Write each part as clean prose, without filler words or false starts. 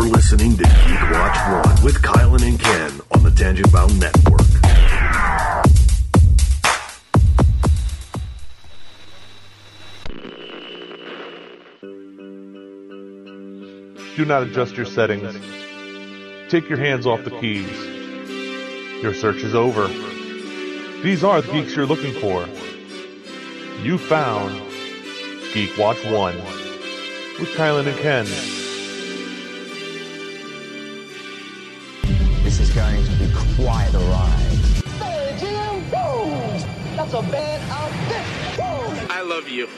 listening to Geek Watch 1 with Kylan and Ken on the Tangent Bound Network. Do not adjust your settings. Take your hands off the keys. Your search is over. These are the geeks you're looking for. You found Geek Watch 1 with Kylan and Ken. This is going to be quite a ride. Hey, Jim, whoa! That's a bad outfit. Whoa! I love you.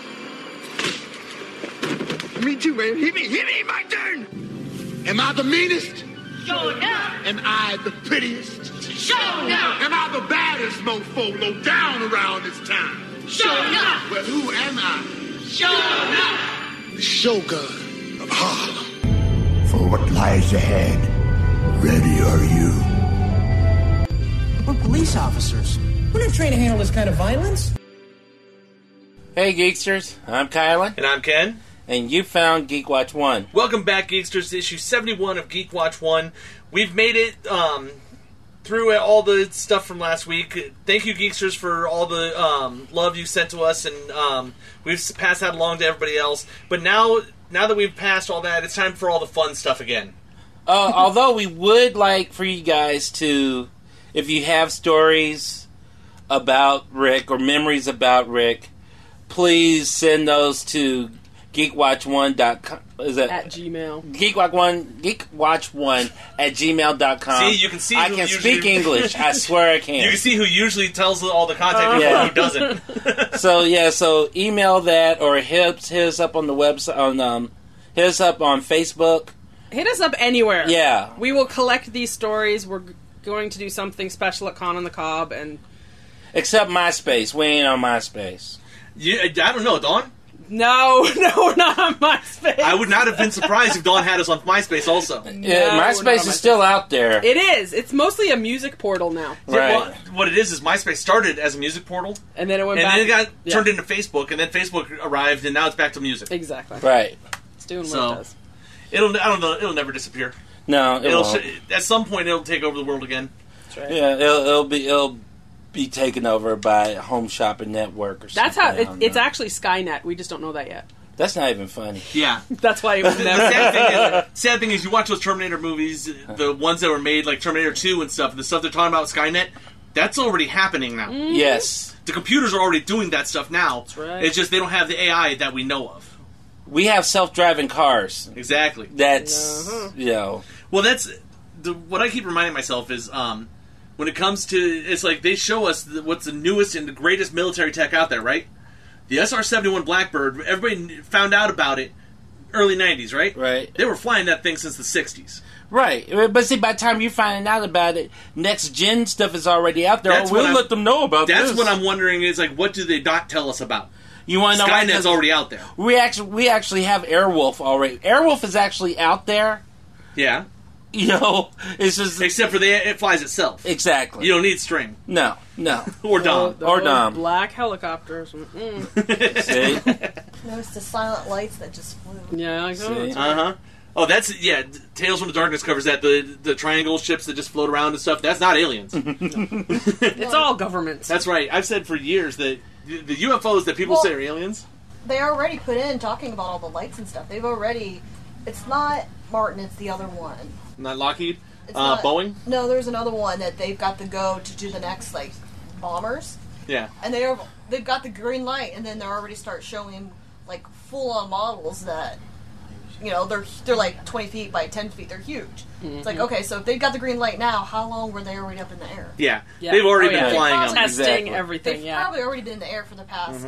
Me too, man. Hit me, my turn. Am I the meanest? Sure enough. Am I the prettiest? Sure enough. Am I the baddest mofo low down around this town? Sure enough. Well, who am I? Sure enough. The Shogun of Harlem. For what lies ahead, ready are you? We're police officers. We're not trained to handle this kind of violence. Hey, Geeksters. I'm Kylan. And I'm Ken. And you found Geek Watch 1. Welcome back, Geeksters, to issue 71 of Geek Watch 1. We've made it through all the stuff from last week. Thank you, Geeksters, for all the love you sent to us, and we've passed that along to everybody else. But now that we've passed all that, it's time for all the fun stuff again. Although we would like for you guys to, if you have stories about Rick or memories about Rick, please send those to geekwatch1.com. Is that at Gmail? Geekwatch1 at gmail.com. See, you can see. I can speak English. I swear I can. You can see who usually tells all the contact info and who doesn't. So email that or hit us up on the website. Hit us up on Facebook. Hit us up anywhere. Yeah, we will collect these stories. We're going to do something special at Con on the Cob, and except MySpace. We ain't on MySpace. I don't know, Dawn. No, we're not on MySpace. I would not have been surprised if Dawn had us on MySpace also. MySpace is still out there. It is. It's mostly a music portal now. Right. Well, what it is MySpace started as a music portal. And then it went back. And then it got turned into Facebook, and then Facebook arrived, and now it's back to music. Exactly. Right. It's doing what it does. I don't know, it'll never disappear. No, it won't. At some point, it'll take over the world again. That's right. Yeah, it'll be taken over by Home Shopping Network or something. That's how it's actually Skynet. We just don't know that yet. That's not even funny. Yeah. That's why it was never. The sad thing is, you watch those Terminator movies, the ones that were made, like Terminator 2 and stuff, the stuff they're talking about with Skynet, that's already happening now. Mm-hmm. Yes. The computers are already doing that stuff now. That's right. It's just they don't have the AI that we know of. We have self-driving cars. Exactly. That's, Well, that's... what I keep reminding myself is... when it comes to, it's like they show us what's the newest and the greatest military tech out there, right? The SR-71 Blackbird, everybody found out about it early 90s, right? Right. They were flying that thing since the 60s. Right. But see, by the time you find out about it, next-gen stuff is already out there. We'll let them know about that's this. That's what I'm wondering is, like, what do they not tell us about? You want to know Skynet's already out there. We actually have Airwolf already. Airwolf is actually out there. Yeah. It's just... Except for it flies itself. Exactly. You don't need string. No. Or Dom. Or Dom. Black helicopters. See? Notice the silent lights that just flew. Yeah, I know. Uh-huh. Oh, that's... Yeah, Tales from the Darkness covers that. The triangle ships that just float around and stuff. That's not aliens. It's all government. That's right. I've said for years that the UFOs that people say are aliens... They already put in talking about all the lights and stuff. They've already... It's not Martin, it's the other one. Not Lockheed? Not, Boeing? No, there's another one that they've got to go to do the next, bombers. Yeah. And they've got the green light, and then they already start showing, full-on models that, they're 20 feet by 10 feet. They're huge. Mm-hmm. It's like, okay, so if they've got the green light now, how long were they already up in the air? Yeah. They've already been flying them. Testing everything, They've probably already been in the air for the past,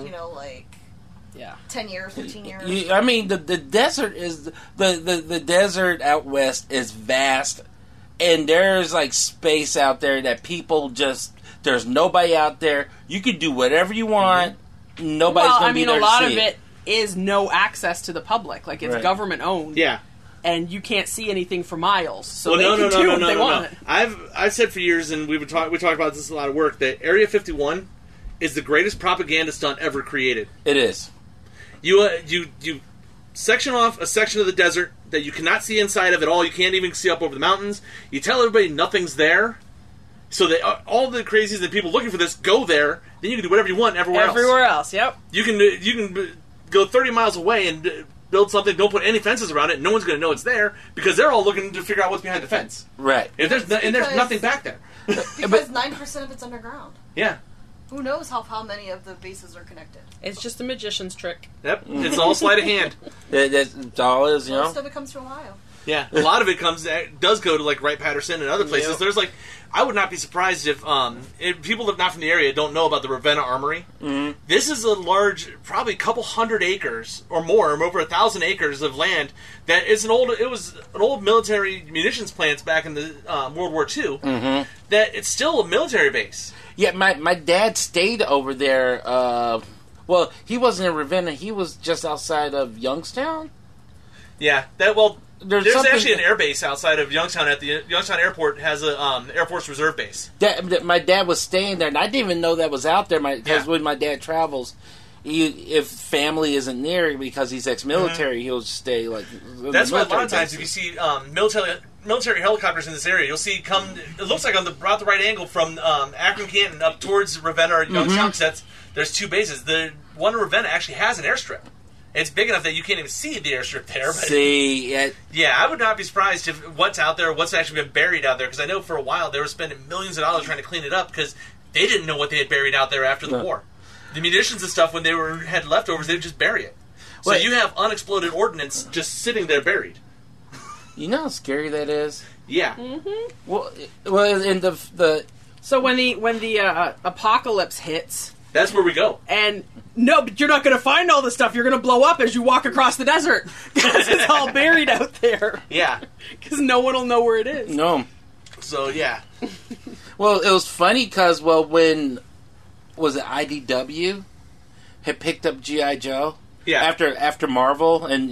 10 years, 15 years. I mean, the desert is... The desert out west is vast, and there's, space out there that people just... There's nobody out there. You can do whatever you want. Mm-hmm. Nobody's going to be there to see. a lot of it is no access to the public. It's government owned. Yeah. And you can't see anything for miles. So they can do what they want. I've said for years, and we talked about this in a lot of work, that Area 51 is the greatest propaganda stunt ever created. It is. You section off a section of the desert that you cannot see inside of at all. You can't even see up over the mountains. You tell everybody nothing's there, so that all the crazies and people looking for this go there. Then you can do whatever you want everywhere else. Yep. You can go 30 miles away and build something. Don't put any fences around it. No one's going to know it's there because they're all looking to figure out what's behind the fence. Right. And there's nothing back there. Because 90% of it's underground. Yeah. Who knows how many of the bases are connected? It's just a magician's trick. Yep. It's all sleight of hand. That's all it is, you know. Most of it comes from Ohio. Yeah, a lot of it does go to like Wright-Patterson and other places. Yep. There's like, I would not be surprised if people that are not from the area don't know about the Ravenna Armory. Mm-hmm. This is a large, probably a couple hundred acres or more, over 1,000 acres of land that is it was an old military munitions plants back in the World War II. Mm-hmm. That it's still a military base. Yeah, my dad stayed over there. Well, he wasn't in Ravenna. He was just outside of Youngstown. Yeah, There's actually an air base outside of Youngstown. At the Youngstown Airport has a Air Force Reserve base. My dad was staying there, and I didn't even know that was out there. Because when my dad travels, if family isn't near because he's ex-military, he'll stay like. That's why a lot of times if you see military helicopters in this area, you'll see come. It looks like on about the right angle from Akron, Canton up towards Ravenna or Youngstown. Because there's two bases. The one in Ravenna actually has an airstrip. It's big enough that you can't even see the airstrip there. But yeah, I would not be surprised if what's out there, what's actually been buried out there, because I know for a while they were spending millions of dollars trying to clean it up because they didn't know what they had buried out there after the war. The munitions and stuff, when they had leftovers, they would just bury it. So you have unexploded ordnance just sitting there buried. You know how scary that is? Yeah. Mm-hmm. Well, in the so when the apocalypse hits. That's where we go. And no, but you're not going to find all the stuff. You're going to blow up as you walk across the desert because it's all buried out there. Yeah, because no one will know where it is. No. So yeah. Well, it was funny because when was it IDW had picked up G.I. Joe? Yeah. After Marvel, and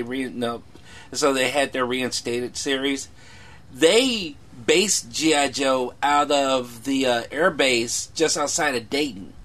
so they had their reinstated series. They based G.I. Joe out of the air base just outside of Dayton.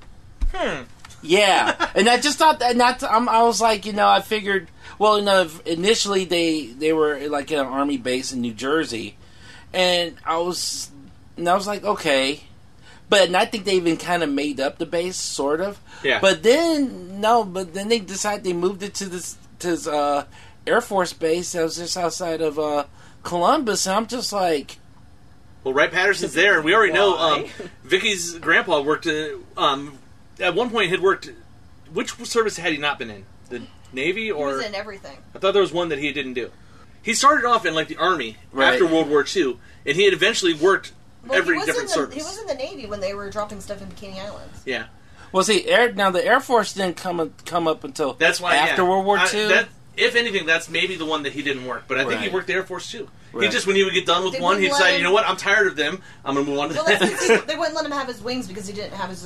Yeah, and I just thought that I was like, I figured. Well, initially they were like in an army base in New Jersey, and I was like, okay, but I think they even kind of made up the base, sort of. Yeah. But then they decided they moved it to this Air Force base that was just outside of Columbus, and I'm just like. Well, Wright-Patterson's there, and we already know Vicky's grandpa worked. At one point, had worked. Which service had he not been in? The Navy or? He was in everything. I thought there was one that he didn't do. He started off in like the Army after World War II, and he had eventually worked every different service. He was in the Navy when they were dropping stuff in Bikini Islands. Yeah. Well, see, the Air Force didn't come up until after World War II. If anything, that's maybe the one that he didn't work. But I think he worked the Air Force too. Right. He just, when he would get done with one, he'd decide, you know what, I'm tired of them. I'm going to move on to the next. They wouldn't let him have his wings because he didn't have his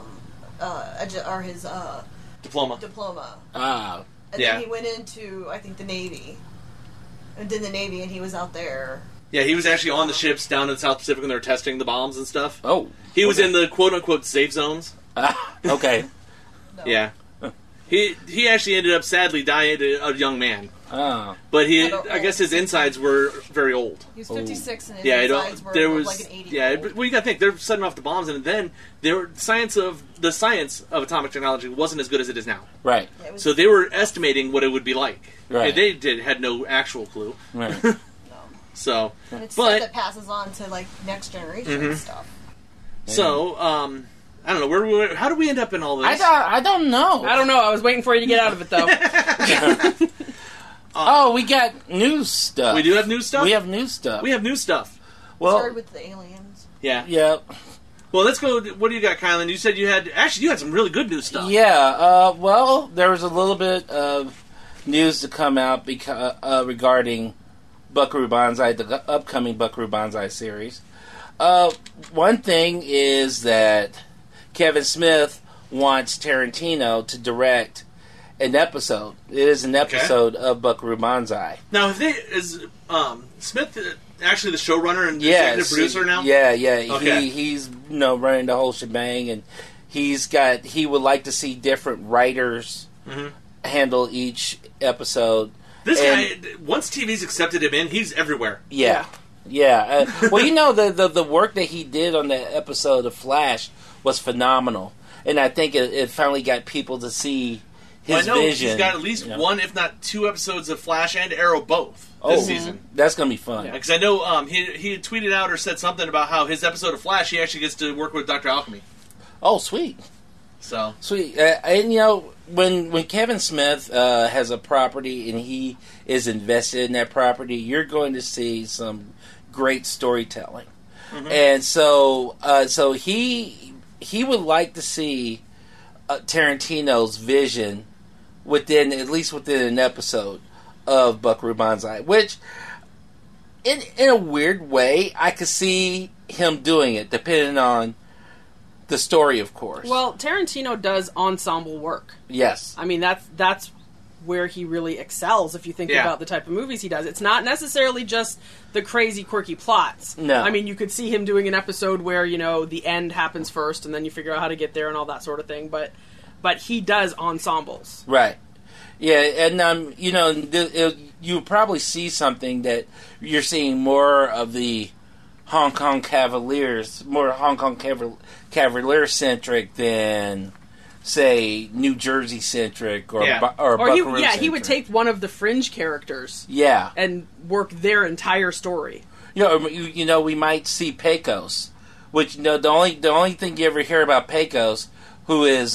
diploma. Ah. And then he went into, I think, the Navy. And did the Navy, and he was out there. Yeah, he was actually on the ships down in the South Pacific when they were testing the bombs and stuff. Oh. He was in the quote-unquote safe zones. Okay. No. Yeah. He actually ended up, sadly, dying a young man. Oh. But I guess his insides were very old. He was 56 and his insides were like an 80. Yeah, well, you got to think, they're setting off the bombs, and then the science of atomic technology wasn't as good as it is now. Right. Yeah, so they were estimating what it would be like. Right. And they had no actual clue. Right. So, and it's stuff that passes on to like next generation stuff. So, I don't know. How do we end up in all this? I don't know. I don't know. I was waiting for you to get out of it, though. We got new stuff. We do have new stuff? We have new stuff. Well, started with the aliens. Yeah. Yeah. Well, let's go. What do you got, Kylan? You said you had some really good new stuff. Yeah. Well, there was a little bit of news to come out regarding Buckaroo Banzai, the upcoming Buckaroo Banzai series. One thing is that Kevin Smith wants Tarantino to direct an episode. It is an episode of Buckaroo Banzai. Now, is Smith actually the showrunner and the executive producer now? Yeah. Okay. He's running the whole shebang, and he would like to see different writers handle each episode. This guy, once TV's accepted him in, he's everywhere. Yeah. Well, the work that he did on that episode of Flash was phenomenal. And I think it finally got people to see his vision. He's got at least one, if not two episodes of Flash and Arrow both this season. That's going to be fun. Because I know he had tweeted out or said something about how his episode of Flash, he actually gets to work with Dr. Alchemy. Oh, sweet. So sweet. And when Kevin Smith has a property and he is invested in that property, you're going to see some great storytelling. Mm-hmm. And so he would like to see Tarantino's vision within an episode of Buckaroo Banzai, which in a weird way I could see him doing it, depending on the story, of course. Well, Tarantino does ensemble work. Yes. I mean, that's where he really excels if you think about the type of movies he does. It's not necessarily just the crazy, quirky plots. No. I mean, you could see him doing an episode where, the end happens first and then you figure out how to get there and all that sort of thing, but he does ensembles. Right. Yeah, and, you'll probably see something that you're seeing more of the Hong Kong Cavaliers, more Hong Kong Cavalier-centric than, say, New Jersey-centric or Buckaroo-centric. He would take one of the fringe characters and work their entire story. We might see Pecos, which, the only thing you ever hear about Pecos, who is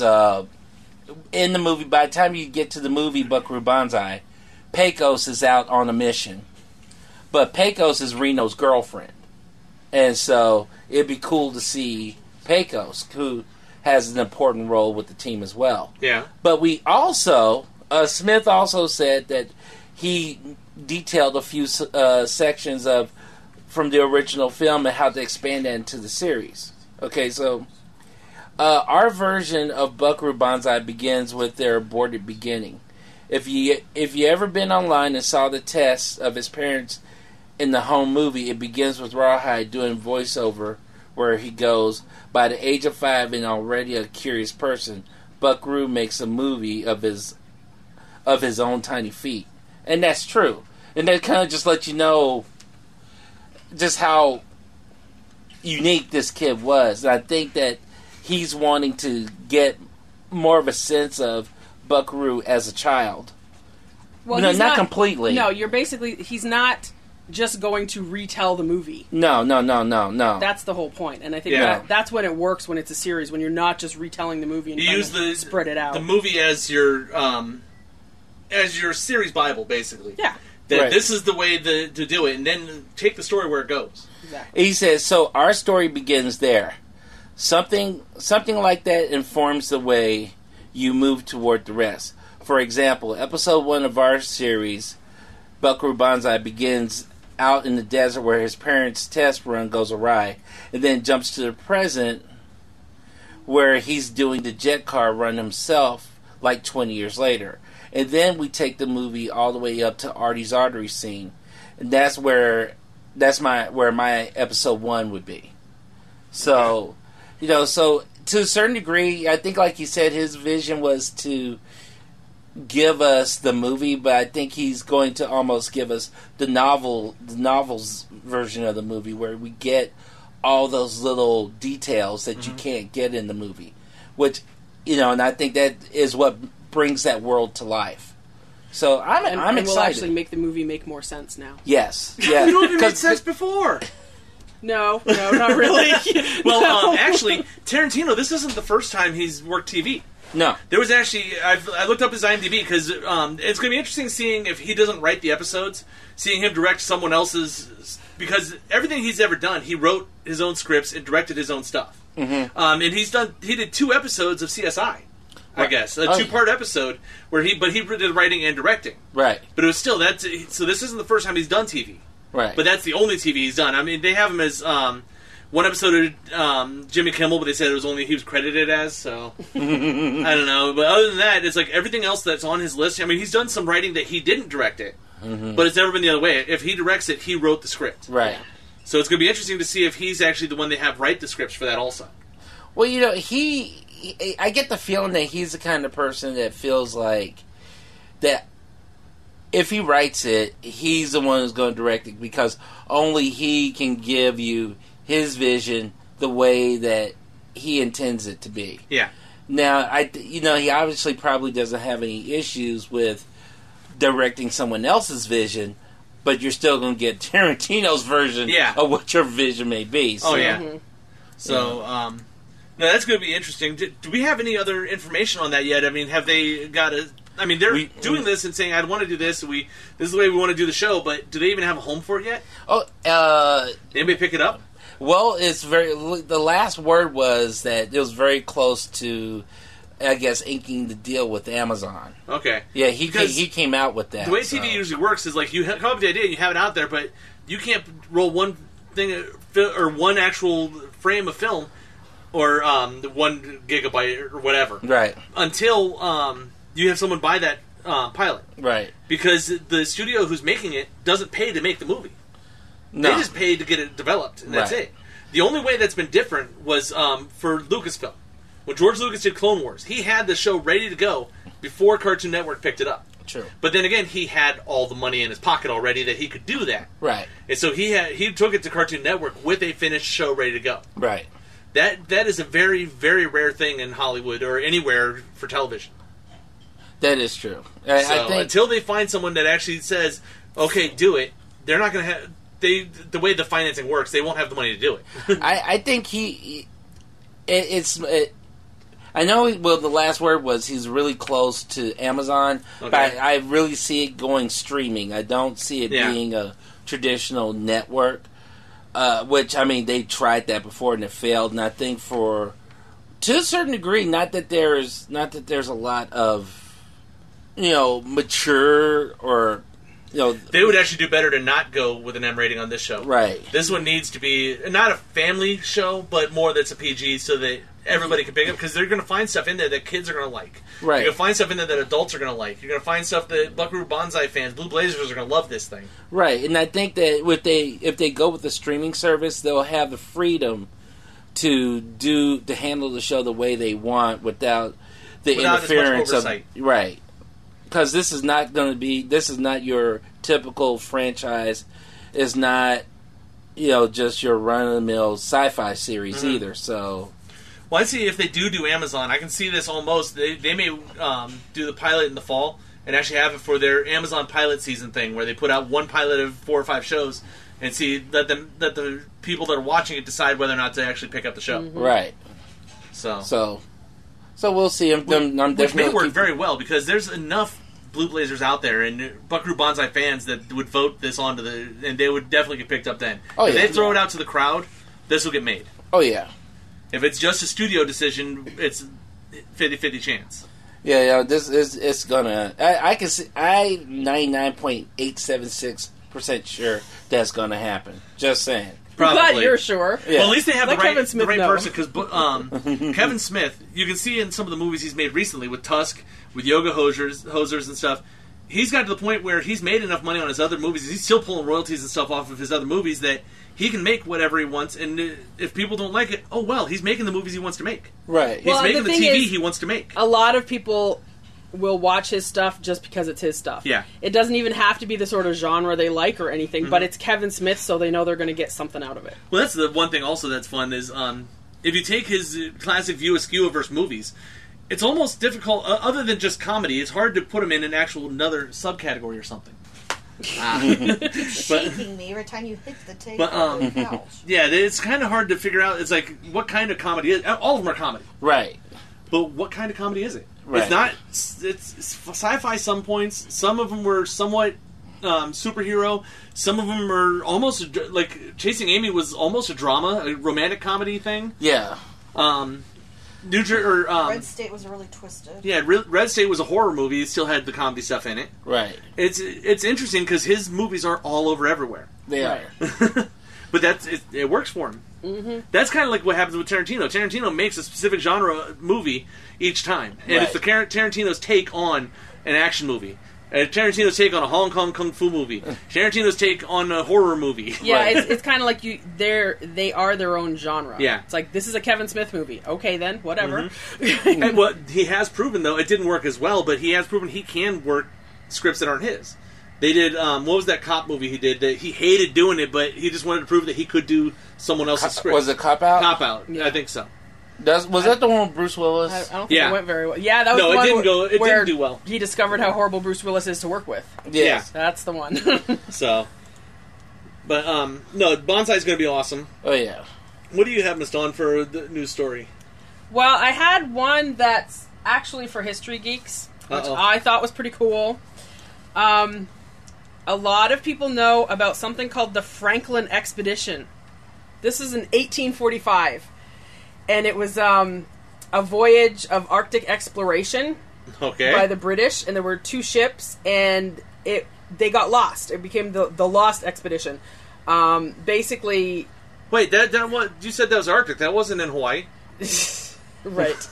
in the movie, by the time you get to the movie Buckaroo Banzai, Pecos is out on a mission. But Pecos is Reno's girlfriend. And so it'd be cool to see Pecos, who has an important role with the team as well. Yeah. But we also, Smith also said that he detailed a few sections from the original film and how to expand that into the series. Okay, so our version of Buckaroo Banzai begins with their aborted beginning. If you ever been online and saw the test of his parents in the home movie, it begins with Rawhide doing voiceover where he goes, by the age of 5 and already a curious person, Buckaroo makes a movie of his own tiny feet. And that's true. And that kind of just lets you know just how unique this kid was. And I think that he's wanting to get more of a sense of Buckaroo as a child. Well, not completely. No, he's not just going to retell the movie. No. That's the whole point, and I think that's when it works when it's a series, when you're not just retelling the movie and you use spread it out. The movie as your series Bible, basically. Yeah. This is the way to do it, and then take the story where it goes. Exactly. He says, so our story begins there. Something like that informs the way you move toward the rest. For example, episode 1 of our series, Buckaroo Banzai, begins out in the desert where his parents' test run goes awry, and then jumps to the present where he's doing the jet car run himself like 20 years later. And then we take the movie all the way up to Artie's Artery scene, and that's where my episode 1 would be. So, so to a certain degree, I think, like you said, his vision was to give us the movie, but I think he's going to almost give us the novel's version of the movie, where we get all those little details that you can't get in the movie, which, and I think that is what brings that world to life. So I'm excited. Will actually make the movie make more sense now. Yes. The movie made sense before. No, not really. Well, actually, Tarantino, this isn't the first time he's worked TV. No. There was actually, I looked up his IMDb because it's going to be interesting seeing if he doesn't write the episodes, seeing him direct someone else's, because everything he's ever done, he wrote his own scripts and directed his own stuff. Mm-hmm. And he did 2 episodes of CSI, I guess, a 2-part episode where he did writing and directing. Right. But it was still, so this isn't the first time he's done TV. Right. But that's the only TV he's done. I mean, they have him as one episode of Jimmy Kimmel, but they said he was credited as, so I don't know. But other than that, it's like everything else that's on his list. I mean, he's done some writing that he didn't direct it, but it's never been the other way. If he directs it, he wrote the script. Right. So it's going to be interesting to see if he's actually the one they have write the scripts for that also. Well, I get the feeling that he's the kind of person that feels like that if he writes it, he's the one who's going to direct it because only he can give you his vision the way that he intends it to be. Yeah. Now, he obviously probably doesn't have any issues with directing someone else's vision, but you're still going to get Tarantino's version of what your vision may be. So. Oh, yeah. So, no, that's going to be interesting. Do we have any other information on that yet? I mean, have they got a... I mean, they're doing this and saying, I want to do this, this is the way we want to do the show, but do they even have a home for it yet? Anybody pick it up? Well, the last word was that it was very close to, I guess, inking the deal with Amazon. Okay. Yeah, he came out with that. The way TV usually works is, like, you come up with the idea and you have it out there, but you can't roll one thing, or one actual frame of film, or 1 gigabyte, or whatever. Right. Until you have someone buy that pilot. Right. Because the studio who's making it doesn't pay to make the movie. No. They just paid to get it developed, and that's it. The only way that's been different was for Lucasfilm. When George Lucas did Clone Wars, he had the show ready to go before Cartoon Network picked it up. True. But then again, he had all the money in his pocket already that he could do that. Right. And so he took it to Cartoon Network with a finished show ready to go. Right. That is a very, very rare thing in Hollywood or anywhere for television. That is true. So I think until they find someone that actually says, "Okay, do it," they're not going to have. The way the financing works, they won't have the money to do it. I think I know. Well, the last word was he's really close to Amazon, but I really see it going streaming. I don't see it being a traditional network. Which, I mean, they tried that before and it failed. And I think to a certain degree, not that there's a lot of mature or. They would actually do better to not go with an M rating on this show. Right. This one needs to be not a family show, but more that's a PG, so that everybody can pick up, because they're going to find stuff in there that kids are going to like. Right. You're going to find stuff in there that adults are going to like. You're going to find stuff that Buckaroo Banzai fans, Blue Blazers, are going to love this thing. Right, and I think that if they go with the streaming service, they'll have the freedom to handle the show the way they want without interference as much oversight. Right. Because this is not your typical franchise. It's not, just your run-of-the-mill sci-fi series either. So, well, I see if they do Amazon, I can see this almost. They may do the pilot in the fall and actually have it for their Amazon pilot season thing, where they put out one pilot of 4 or 5 shows and let the people that are watching it decide whether or not to actually pick up the show. Mm-hmm. Right. So we'll see. Which may work very well, because there's enough Blue Blazers out there and Buckaroo Banzai fans that would vote this onto and they would definitely get picked up then. If they throw it out to the crowd, this will get made. Oh, yeah. If it's just a studio decision, it's 50-50 chance. Yeah, it's gonna. I can see. 99.876% sure that's gonna happen. Just saying. Probably. I'm glad you're sure. Yeah. Well, at least they have the right person, because Kevin Smith, you can see in some of the movies he's made recently with Tusk, with Yoga Hosers and stuff, he's got to the point where he's made enough money on his other movies, he's still pulling royalties and stuff off of his other movies, that he can make whatever he wants, and if people don't like it, oh well, he's making the movies he wants to make. Right. He's making the TV he wants to make. A lot of people will watch his stuff just because it's his stuff. Yeah. It doesn't even have to be the sort of genre they like or anything, but it's Kevin Smith, so they know they're going to get something out of it. Well, that's the one thing also that's fun is if you take his classic View Askew-averse movies, it's almost difficult, other than just comedy, it's hard to put him in another subcategory or something. Shaking me every time you hit the table. Yeah, it's kind of hard to figure out. It's like, what kind of comedy is? All of them are comedy, right? But what kind of comedy is it? Right. It's not. It's sci-fi. Some points. Some of them were somewhat superhero. Some of them are almost like Chasing Amy was almost a drama, a romantic comedy thing. Yeah. Red State was really twisted. Yeah, Red State was a horror movie. It still had the comedy stuff in it. Right. It's interesting because his movies are all over everywhere. They are. But it works for him. Mm-hmm. That's kind of like what happens with Tarantino. Tarantino makes a specific genre movie each time, and it's the Tarantino's take on an action movie. Tarantino's take on a Hong Kong kung fu movie. Tarantino's take on a horror movie. Yeah, it's kind of like they are their own genre. Yeah, it's like, this is a Kevin Smith movie. Okay, then whatever. Mm-hmm. And he has proven, though, it didn't work as well, but he has proven he can work scripts that aren't his. They did, what was that cop movie he did that he hated doing it, but he just wanted to prove that he could do someone else's script. Was it Cop Out? Cop Out, I think so. Was that the one with Bruce Willis? I don't think it went very well. Yeah, that was the it one didn't do well. He discovered how horrible Bruce Willis is to work with. Yes. Yeah. That's the one. So, but, no, Bonsai's going to be awesome. Oh, yeah. What do you have, Miss Dawn, for the news story? Well, I had one that's actually for history geeks, which I thought was pretty cool. A lot of people know about something called the Franklin Expedition. This is in 1845, and it was a voyage of Arctic exploration by the British, and there were 2 ships, and they got lost. It became the Lost Expedition. Basically... Wait, that what you said that was Arctic. That wasn't in Hawaii. Right.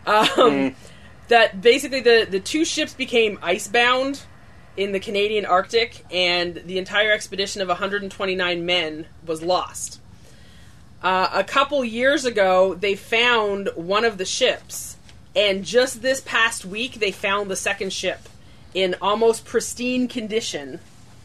That basically the 2 ships became icebound in the Canadian Arctic, and the entire expedition of 129 men was lost. A couple years ago, they found one of the ships, and just this past week, they found the second ship in almost pristine condition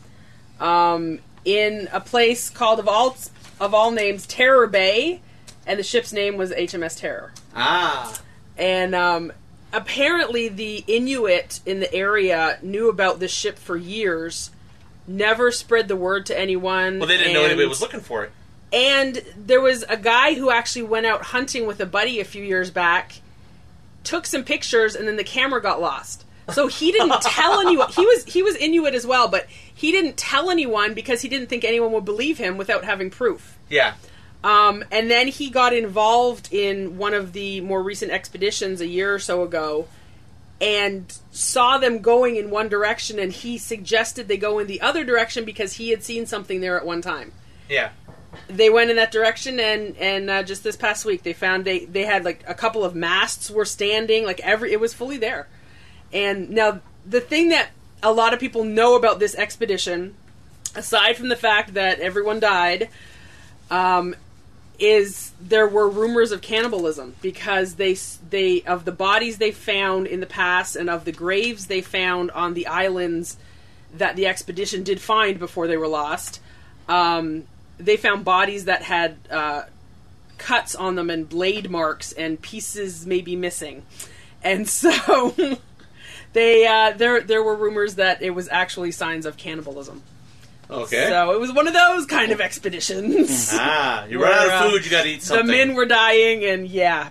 in a place called, of all names, Terror Bay, and the ship's name was HMS Terror. And apparently the Inuit in the area knew about this ship for years, never spread the word to anyone. Well, they didn't know anybody was looking for it. And there was a guy who actually went out hunting with a buddy a few years back, took some pictures, and then the camera got lost. So he didn't tell anyone. He was Inuit as well, but he didn't tell anyone because he didn't think anyone would believe him without having proof. Yeah. And then he got involved in one of the more recent expeditions a year or so ago and saw them going in one direction, and he suggested they go in the other direction because he had seen something there at one time. Yeah. They went in that direction, and just this past week they found they had like a couple of masts were standing, like it was fully there. And now the thing that a lot of people know about this expedition, aside from the fact that everyone died, is there were rumors of cannibalism because they of the bodies they found in the past and of the graves they found on the islands that the expedition did find before they were lost. They found bodies that had cuts on them and blade marks and pieces maybe missing, and so there were rumors that it was actually signs of cannibalism. Okay. So it was one of those kind of expeditions. You run out of food, you got to eat something. The men were dying, and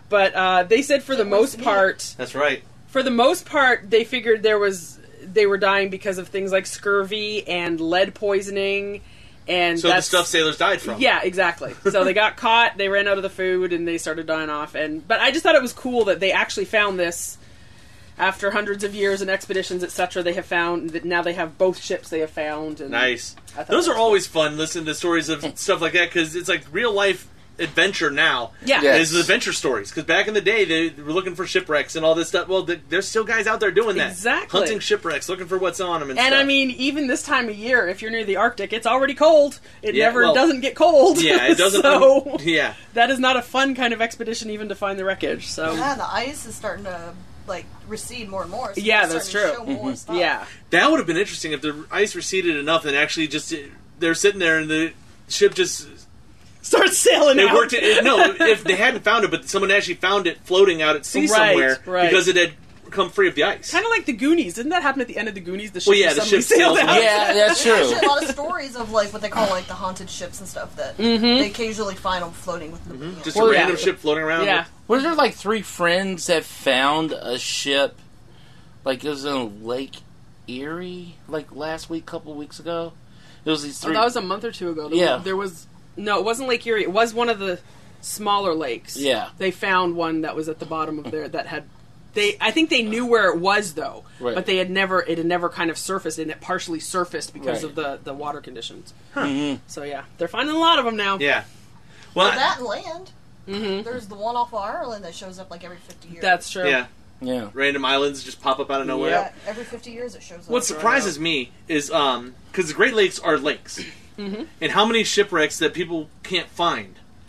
but they said for the most part. That's right. For the most part, they figured they were dying because of things like scurvy and lead poisoning. And so the stuff sailors died from. Yeah, exactly. So they got caught, they ran out of the food, and they started dying off. But I just thought it was cool that they actually found this after hundreds of years and expeditions, etc. They have found that now they have both ships they have found. And nice. Those are always fun, listening to stories of stuff like that, because it's like real life adventure now. Yeah. Yes. It's adventure stories. Because back in the day, they were looking for shipwrecks and all this stuff. Well, there's still guys out there doing that. Exactly. Hunting shipwrecks, looking for what's on them and stuff. I mean, even this time of year, if you're near the Arctic, it's already cold. It doesn't get cold. Yeah, it doesn't. So, yeah. That is not a fun kind of expedition even to find the wreckage. So yeah, the ice is starting to recede more and more. So yeah, that's true. To show more stuff. Yeah. That would have been interesting if the ice receded enough and actually just they're sitting there and the ship just starts sailing out. Worked if they hadn't found it, but someone actually found it floating out at sea somewhere because it had come free of the ice. Kind of like the Goonies. Didn't that happen at the end of the Goonies? The ship the ship sailed out. Yeah, that's true. There's actually a lot of stories of what they call the haunted ships and stuff that they occasionally find them floating with them. Just a random ship floating around. Yeah. Was there 3 friends that found a ship? It was in Lake Erie, last week, couple weeks ago. It was these 3. That was a month or two ago. There was no, it wasn't Lake Erie. It was one of the smaller lakes. Yeah. They found one that was at the bottom of there that had. I think they knew where it was though, right. But it had never kind of surfaced, and it partially surfaced because of the water conditions. Huh. Mm-hmm. So yeah, they're finding a lot of them now. Yeah. Well, that and land. Mm-hmm. There's the one off of Ireland that shows up every 50 years. That's true. Yeah. Yeah. Random islands just pop up out of nowhere. Yeah, every 50 years it shows up. What surprises me is because the Great Lakes are lakes, and how many shipwrecks that people can't find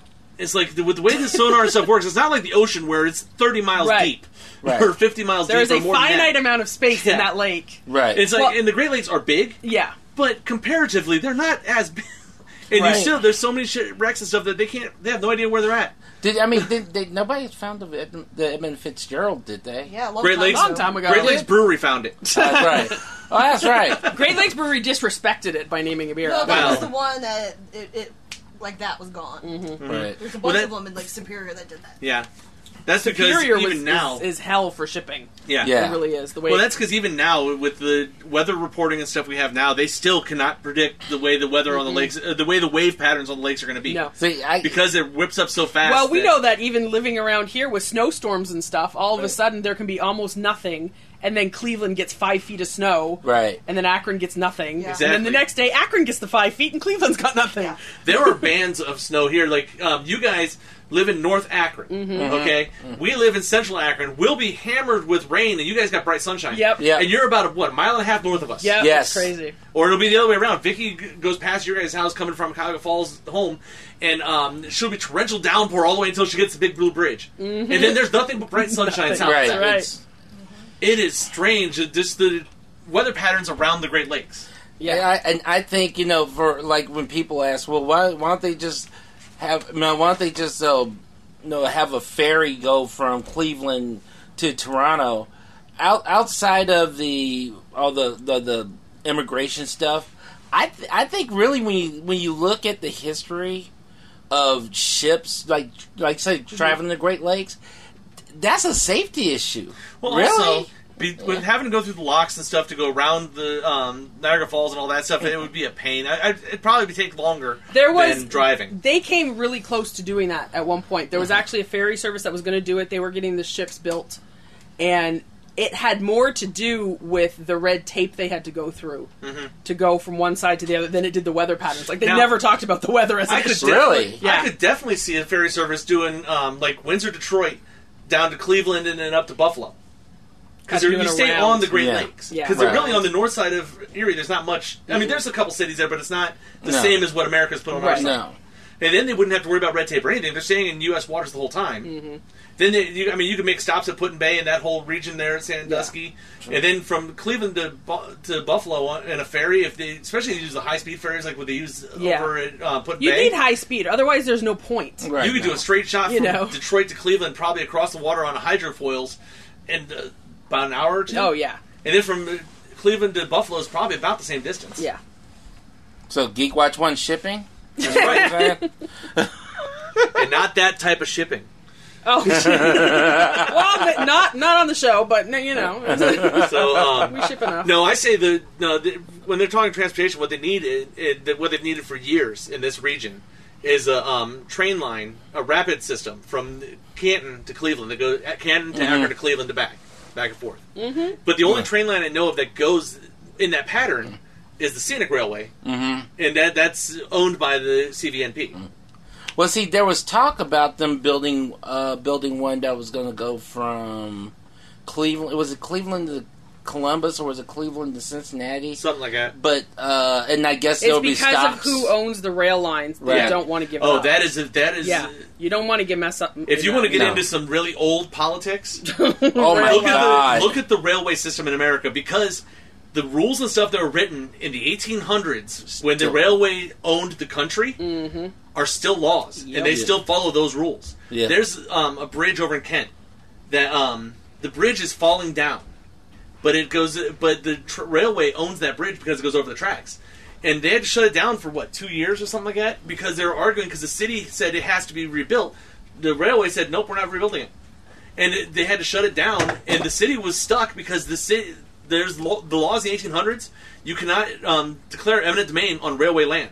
It's like with the way the sonar and stuff works, it's not like the ocean where it's 30 miles deep or 50 miles deep. There's a more than finite that. amount of space in that lake. Right. It's like, and the Great Lakes are big. Yeah. But comparatively, they're not as big. And you still, there's so many wrecks and stuff that they have no idea where they're at. Nobody's found the Edmund Fitzgerald, did they? Yeah, long time ago. Great Lakes Brewery found it. That's right. Oh, that's right. Great Lakes Brewery disrespected it by naming a beer. No, that was the one that it like that was gone. Mm-hmm. Right. There's a bunch of them in like Superior that did that. Yeah. That's because Superior even now is hell for shipping. Yeah. It really is. Well, that's because even now, with the weather reporting and stuff we have now, they still cannot predict the way the weather on the lakes, the way the wave patterns on the lakes are going to be. No. Because it whips up so fast. Well, we know that even living around here with snowstorms and stuff, all of a sudden there can be almost nothing, and then Cleveland gets 5 feet of snow. Right. And then Akron gets nothing. Yeah. Exactly. And then the next day, Akron gets the 5 feet, and Cleveland's got nothing. Yeah. There are bands of snow here. Like, you guys live in North Akron, okay? We live in Central Akron. We'll be hammered with rain, and you guys got bright sunshine. Yep. And you're about, a mile and a half north of us. Yeah, Yes. that's crazy. Or it'll be the other way around. Vicky goes past your guys' house coming from Cuyahoga Falls home, and she'll be torrential downpour all the way until she gets to Big Blue Bridge. And then there's nothing but bright sunshine. Right. Right. It is strange, just the weather patterns around the Great Lakes. Yeah, and I think, for like when people ask, well, why don't they just have have a ferry go from Cleveland to Toronto? Outside of all the immigration stuff, I think really when you look at the history of ships like say traveling the Great Lakes, that's a safety issue. Well, really? also, with having to go through the locks and stuff to go around the Niagara Falls and all that stuff, it would be a pain. It'd probably take longer than driving. They came really close to doing that at one point. There was actually a ferry service that was going to do it. They were getting the ships built, and it had more to do with the red tape they had to go through to go from one side to the other than it did the weather patterns. Like, they never talked about the weather as an issue. Really? Yeah. I could definitely see a ferry service doing like Windsor, Detroit, down to Cleveland, and then up to Buffalo. Because you stay on the Great Lakes. Because they're really on the north side of Erie. There's not much. I mean, there's a couple cities there, but it's not the same as what America's put on our side. No. And then they wouldn't have to worry about red tape or anything. They're staying in U.S. waters the whole time. Then you can make stops at Put in Bay and that whole region there at Sandusky, and then from Cleveland to Buffalo in a ferry. Especially if they use the high speed ferries like what they use over at Put in Bay. You need high speed, otherwise there's no point. Right, you could do a straight shot from Detroit to Cleveland, probably across the water on hydrofoils, in about an hour or two. Oh yeah. And then from Cleveland to Buffalo is probably about the same distance. Yeah. So Geek Watch 1 shipping? That's right. And not that type of shipping. Oh, well, not on the show, but So we ship enough. No, I say when they're talking transportation, what they need, what they've needed for years in this region, is a train line, a rapid system from Canton to Cleveland. That goes Canton to Akron to Cleveland to back and forth. But the only train line I know of that goes in that pattern is the Scenic Railway, and that's owned by the CVNP. Well, see, there was talk about them building one that was going to go from Cleveland. Was it Cleveland to Columbus, or was it Cleveland to Cincinnati? Something like that. But and I guess there'll be stops. It's because of who owns the rail lines. They don't want to give it up. That is yeah. You don't want to get messed up. If you want to get into some really old politics, oh my God, look at the railway system in America, because the rules and stuff that were written in the 1800s when the railway owned the country are still laws, and they still follow those rules. Yeah. There's a bridge over in Kent that the bridge is falling down, but the railway owns that bridge because it goes over the tracks. And they had to shut it down for 2 years or something like that, because they were arguing because the city said it has to be rebuilt. The railway said, nope, we're not rebuilding it. And they had to shut it down, and the city was stuck because there's the laws in the 1800s. You cannot declare eminent domain on railway land.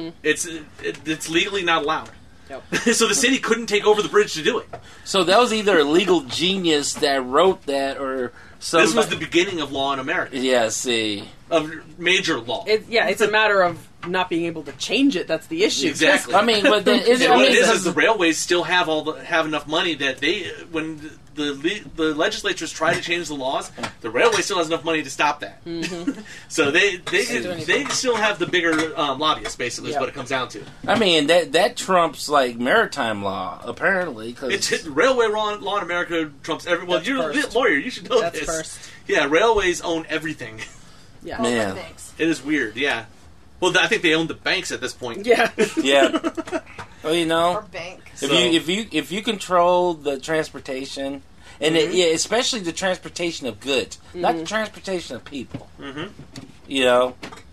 It's legally not allowed. Yep. So the city couldn't take over the bridge to do it. So that was either a legal genius that wrote that, or somebody. This was the beginning of law in America. Yeah, see. Of major law. It's a matter of not being able to change it that's the issue. Exactly. I mean, but then what it is the railways still have enough money that when the legislatures try to change the laws, the railway still has enough money to stop that. Mm-hmm. So they still have the bigger lobbyists, basically, is what it comes down to. I mean, that trumps like maritime law apparently. Cause railway law in America trumps every. Well, you're a lawyer, you should know That's this. first. Yeah, railways own everything. Yeah, man, it is weird. Yeah. Well, I think they own the banks at this point. Yeah. Yeah. Well, you know, Or bank. if you control the transportation, and especially the transportation of goods, not the transportation of people. Mm-hmm. You know.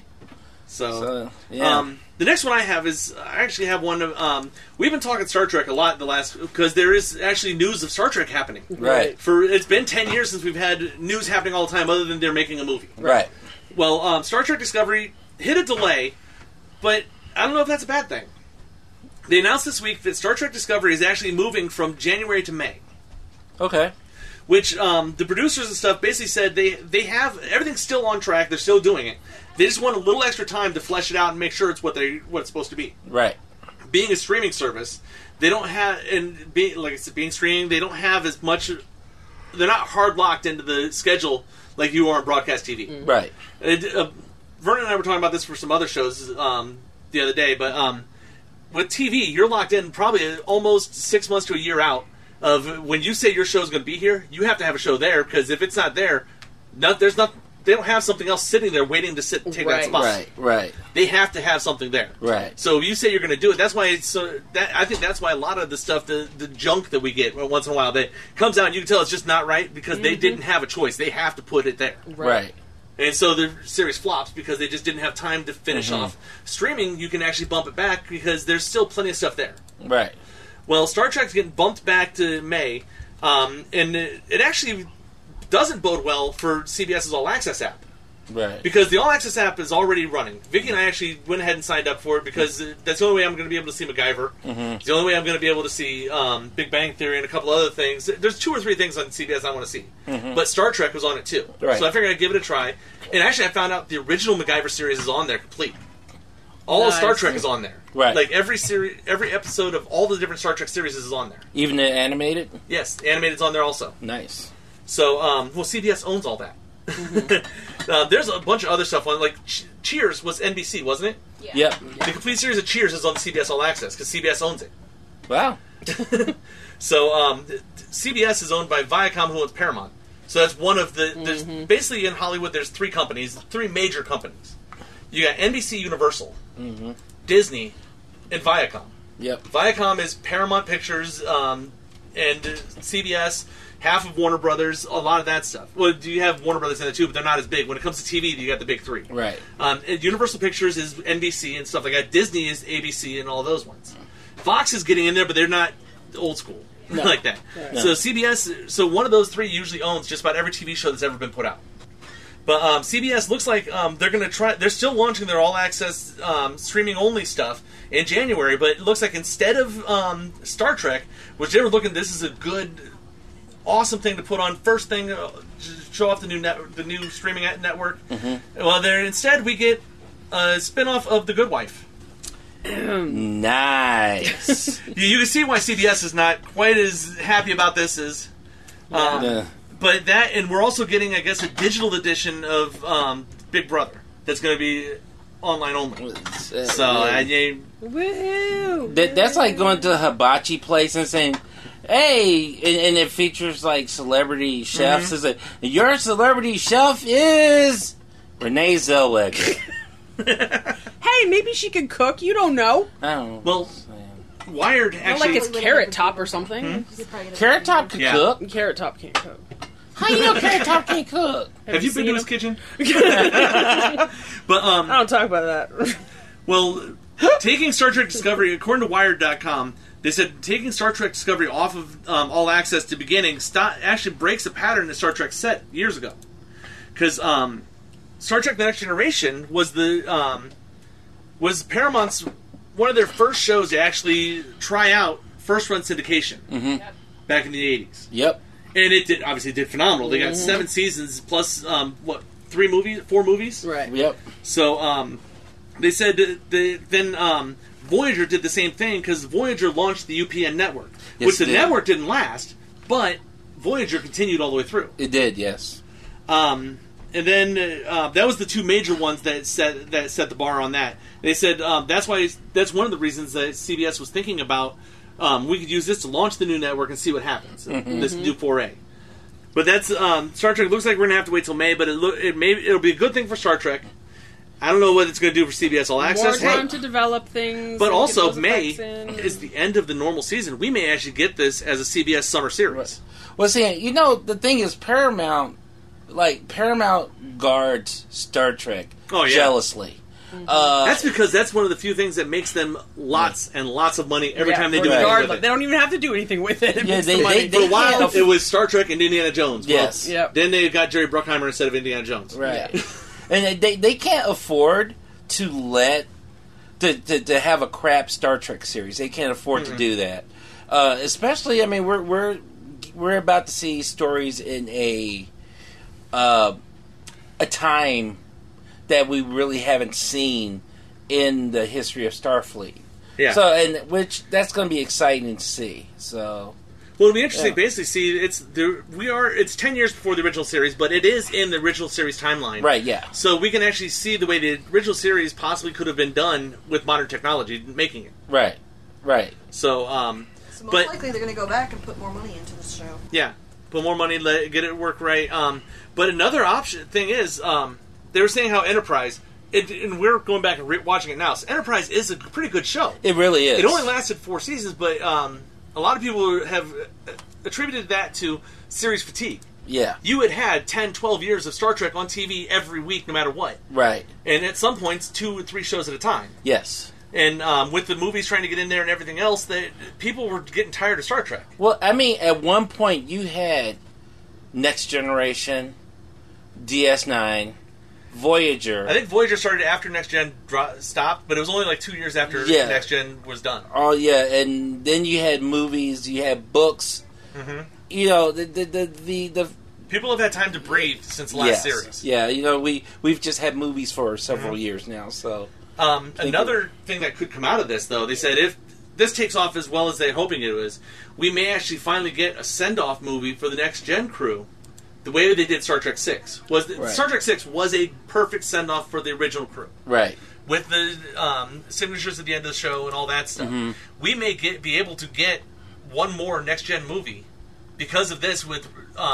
So yeah. The next one I have is I actually have one of we've been talking Star Trek a lot in the last because there is actually news of Star Trek happening. Right. It's been 10 years since we've had news happening all the time, other than they're making a movie. Right. Well, Star Trek Discovery hit a delay, but I don't know if that's a bad thing. They announced this week that Star Trek Discovery is actually moving from January to May. Okay. Which the producers and stuff basically said they have everything's still on track. They're still doing it. They just want a little extra time to flesh it out and make sure it's what it's supposed to be. Right. Being a streaming service, they don't have being streaming. They don't have as much. They're not hard locked into the schedule like you are on broadcast TV. Right. Vernon and I were talking about this for some other shows the other day, but with TV, you're locked in probably almost 6 months to a year out of when you say your show's going to be here. You have to have a show there because if it's not there, there's not. They don't have something else sitting there waiting to take that spot. Right. They have to have something there. Right. So if you say you're going to do it, that's why I think that's why a lot of the stuff, the junk that we get once in a while, that comes out and you can tell it's just not right because they didn't have a choice. They have to put it there. Right. And so the series flops because they just didn't have time to finish off. Streaming, you can actually bump it back because there's still plenty of stuff there. Right. Well, Star Trek's getting bumped back to May, and it actually doesn't bode well for CBS's All Access app. Right. Because the All Access app is already running. Vicky and I actually went ahead and signed up for it because that's the only way I'm going to be able to see MacGyver. Mm-hmm. It's the only way I'm going to be able to see Big Bang Theory and a couple other things. There's 2 or 3 things on CBS I want to see. Mm-hmm. But Star Trek was on it too. Right. So I figured I'd give it a try. And actually I found out the original MacGyver series is on there complete. All of Star Trek is on there. Right. Like every episode of all the different Star Trek series is on there. Even the animated? Yes, the animated's on there also. Nice. So, CBS owns all that. Mm-hmm. There's a bunch of other stuff on, like Cheers was NBC, wasn't it? Yeah. Yep. The complete series of Cheers is on the CBS All Access because CBS owns it. Wow. So, CBS is owned by Viacom, who owns Paramount. So that's one of the. There's basically in Hollywood, there's 3 companies, 3 major companies. You got NBC Universal, Disney, and Viacom. Yep. Viacom is Paramount Pictures, and CBS. Half of Warner Brothers, a lot of that stuff. Well, you have Warner Brothers in it too, but they're not as big. When it comes to TV, you got the big 3. Right. Universal Pictures is NBC and stuff like that. Disney is ABC and all those ones. Fox is getting in there, but they're not old school like that. No. So CBS, so one of those 3 usually owns just about every TV show that's ever been put out. But CBS looks like they're going to try. They're still launching their all access streaming only stuff in January, but it looks like instead of Star Trek, which they were looking, this is a good. Awesome thing to put on first thing, show off the new streaming network. Mm-hmm. Well, there instead we get a spinoff of The Good Wife. Nice. You can see why CBS is not quite as happy about this as. But that, and we're also getting, I guess, a digital edition of Big Brother that's going to be online only. Woohoo! That's like going to a hibachi place and saying. Hey, and it features like celebrity chefs. Mm-hmm. Your celebrity chef is Renee Zellweger. Hey, maybe she could cook. You don't know. I don't know. Well, Wired actually, like it's Carrot Top or something. Carrot Top can cook. Carrot Top can't cook. How you know Carrot Top can't cook? Have you been to his kitchen? But I don't talk about that. Well, taking Star Trek Discovery, according to Wired.com. They said taking Star Trek Discovery off of All Access to beginning actually breaks a pattern that Star Trek set years ago. Because Star Trek: The Next Generation was was Paramount's one of their first shows to actually try out first run syndication back in the 80s. Yep. And it did phenomenal. They got 7 seasons plus 4 movies? Right. Yep. So they said then Voyager did the same thing because Voyager launched the UPN network, which the network didn't last, but Voyager continued all the way through. It did, yes. And then that was the two major ones that set the bar on that. They said that's one of the reasons that CBS was thinking about we could use this to launch the new network and see what happens. This new foray. But that's Star Trek. Looks like we're gonna have to wait till May, but it'll be a good thing for Star Trek. I don't know what it's going to do for CBS All Access. More time to develop things. But also, May is the end of the normal season. We may actually get this as a CBS summer series. Well, see, the thing is, Paramount guards Star Trek jealously. That's because that's one of the few things that makes them lots and lots of money every time they do anything with it. They don't even have to do anything with it. For a while, it was Star Trek and Indiana Jones. Yes. Well, then they got Jerry Bruckheimer instead of Indiana Jones. Right. Yeah. And they can't afford to to have a crap Star Trek series. They can't afford to do that. Especially, I mean, we're about to see stories in a time that we really haven't seen in the history of Starfleet. Yeah. So, which that's going to be exciting to see. So. Well, it'll be interesting. Basically, see, it's 10 years before the original series, but it is in the original series timeline. Right. Yeah. So we can actually see the way the original series possibly could have been done with modern technology, making it. Right. Right. So, most likely they're going to go back and put more money into the show. Yeah, put more money, get it work right. But another thing is, they were saying how Enterprise. And we're going back and watching it now. So Enterprise is a pretty good show. It really is. It only lasted 4 seasons, but a lot of people have attributed that to series fatigue. Yeah. You had 10, 12 years of Star Trek on TV every week, no matter what. Right. And at some points, 2 or 3 shows at a time. Yes. And with the movies trying to get in there and everything else, people were getting tired of Star Trek. Well, I mean, at one point, you had Next Generation, DS9, Voyager. I think Voyager started after Next Gen stopped, but it was only like 2 years after Next Gen was done. Oh yeah, and then you had movies, you had books. Mm-hmm. You know, the people have had time to breathe since the last series. Yeah, we've just had movies for several years now. So another thing that could come out of this, though, they said if this takes off as well as they're hoping it is, we may actually finally get a send-off movie for the Next Gen crew. The way they did Star Trek 6 was Star Trek 6 was a perfect send-off for the original crew. Right. With the signatures at the end of the show and all that stuff. Mm-hmm. We may be able to get one more next-gen movie because of this. With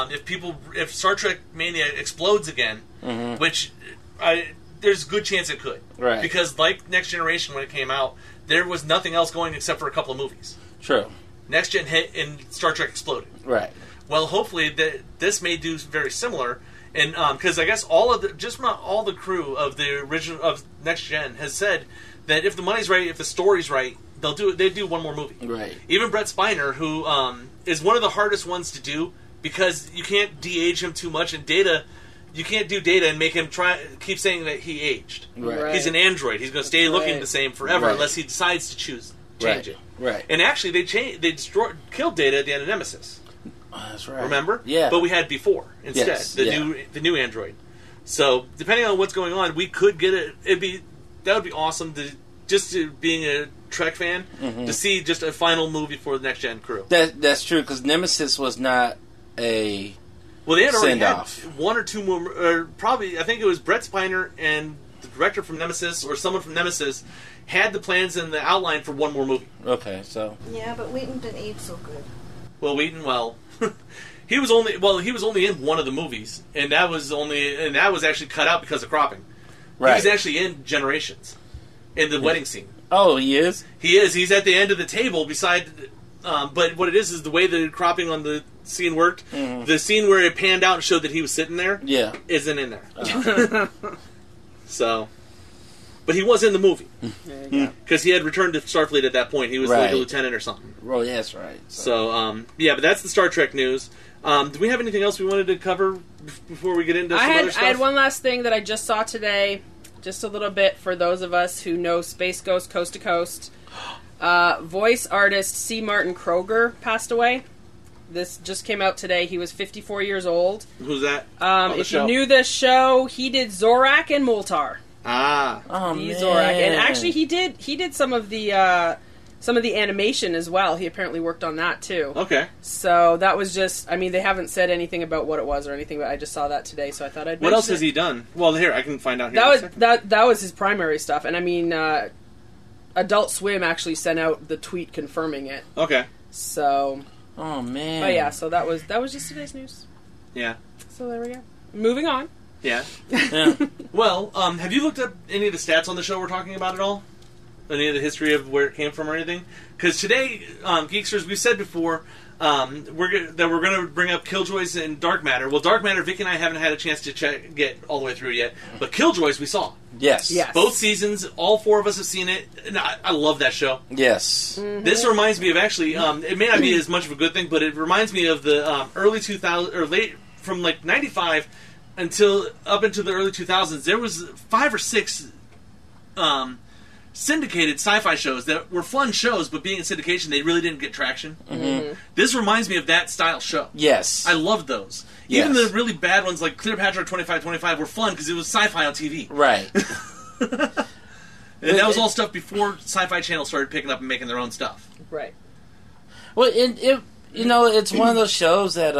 if Star Trek Mania explodes again, which there's a good chance it could. Right. Because like Next Generation when it came out, there was nothing else going except for a couple of movies. True. Next Gen hit and Star Trek exploded. Right. Well, hopefully this may do very similar, and because I guess all the crew of the original of Next Gen has said that if the money's right, if the story's right, they do one more movie. Right. Even Brett Spiner, who is one of the hardest ones to do because you can't de-age him too much, and Data, you can't do Data and make him keep saying that he aged. Right. He's an android. He's going to stay looking the same forever unless he decides to change it. Right. And actually, they killed Data at the end of Nemesis. Oh, that's right. Remember? Yeah. But we had before instead the new android. So depending on what's going on, we could get it. That would be awesome being a Trek fan to see just a final movie for the Next Gen crew. That's true because Nemesis was not a they had already had off. 1 or 2 more. Or probably I think it was Brett Spiner and the director from Nemesis or someone from Nemesis had the plans and the outline for one more movie. Okay, so yeah, but Wheaton didn't age so good. Well, Wheaton, he was only in one of the movies, and that was actually cut out because of cropping. Right. He was actually in Generations, in the wedding scene. Oh, he is? He is. He's at the end of the table beside. But what it is the way the cropping on the scene worked. Mm-hmm. The scene where it panned out and showed that he was sitting there. Yeah. Isn't in there. So. But he was in the movie. Because he had returned to Starfleet at that point. He was like a lieutenant or something. Oh, yeah, that's right. So, but that's the Star Trek news. Do we have anything else we wanted to cover before we get into some other stuff? I had one last thing that I just saw today. Just a little bit for those of us who know Space Ghost Coast to Coast. Voice artist C. Martin Kroger passed away. This just came out today. He was 54 years old. Who's that? If you knew this show, he did Zorak and Moltar. Ah. Oh, the man. Zorak. And actually, he did some of the animation as well. He apparently worked on that too. Okay. So that was just. I mean, they haven't said anything about what it was or anything, but I just saw that today, so I thought I'd. What else has he done? Well, here I can find out. Here That was his primary stuff, and I mean, Adult Swim actually sent out the tweet confirming it. Okay. So. Oh man. But yeah, so that was just today's news. Yeah. So there we go. Moving on. Yeah. Yeah. Well, have you looked up any of the stats on the show we're talking about at all? Any of the history of where it came from or anything? Because today, Geeksters, we said before we're going to bring up Killjoys and Dark Matter. Well, Dark Matter, Vic and I haven't had a chance to get all the way through yet, but Killjoys we saw. Yes. Both seasons, all 4 of us have seen it. And I love that show. Yes. Mm-hmm. This reminds me of actually, it may not be as much of a good thing, but it reminds me of the early 2000s, or late, from like 95 until up into the early 2000s, there was 5 or 6 syndicated sci-fi shows that were fun shows, but being in syndication, they really didn't get traction. Mm-hmm. This reminds me of that style show. Yes. I loved those. Yes. Even the really bad ones like Cleopatra 2525 were fun because it was sci-fi on TV. Right. And that was all stuff before Sci-Fi Channel started picking up and making their own stuff. Right. Well, it's one of those shows that,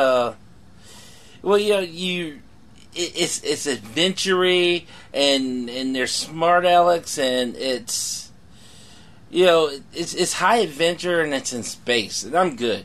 it's adventure-y, and there's smart Alex, and it's high adventure, and it's in space, and I'm good.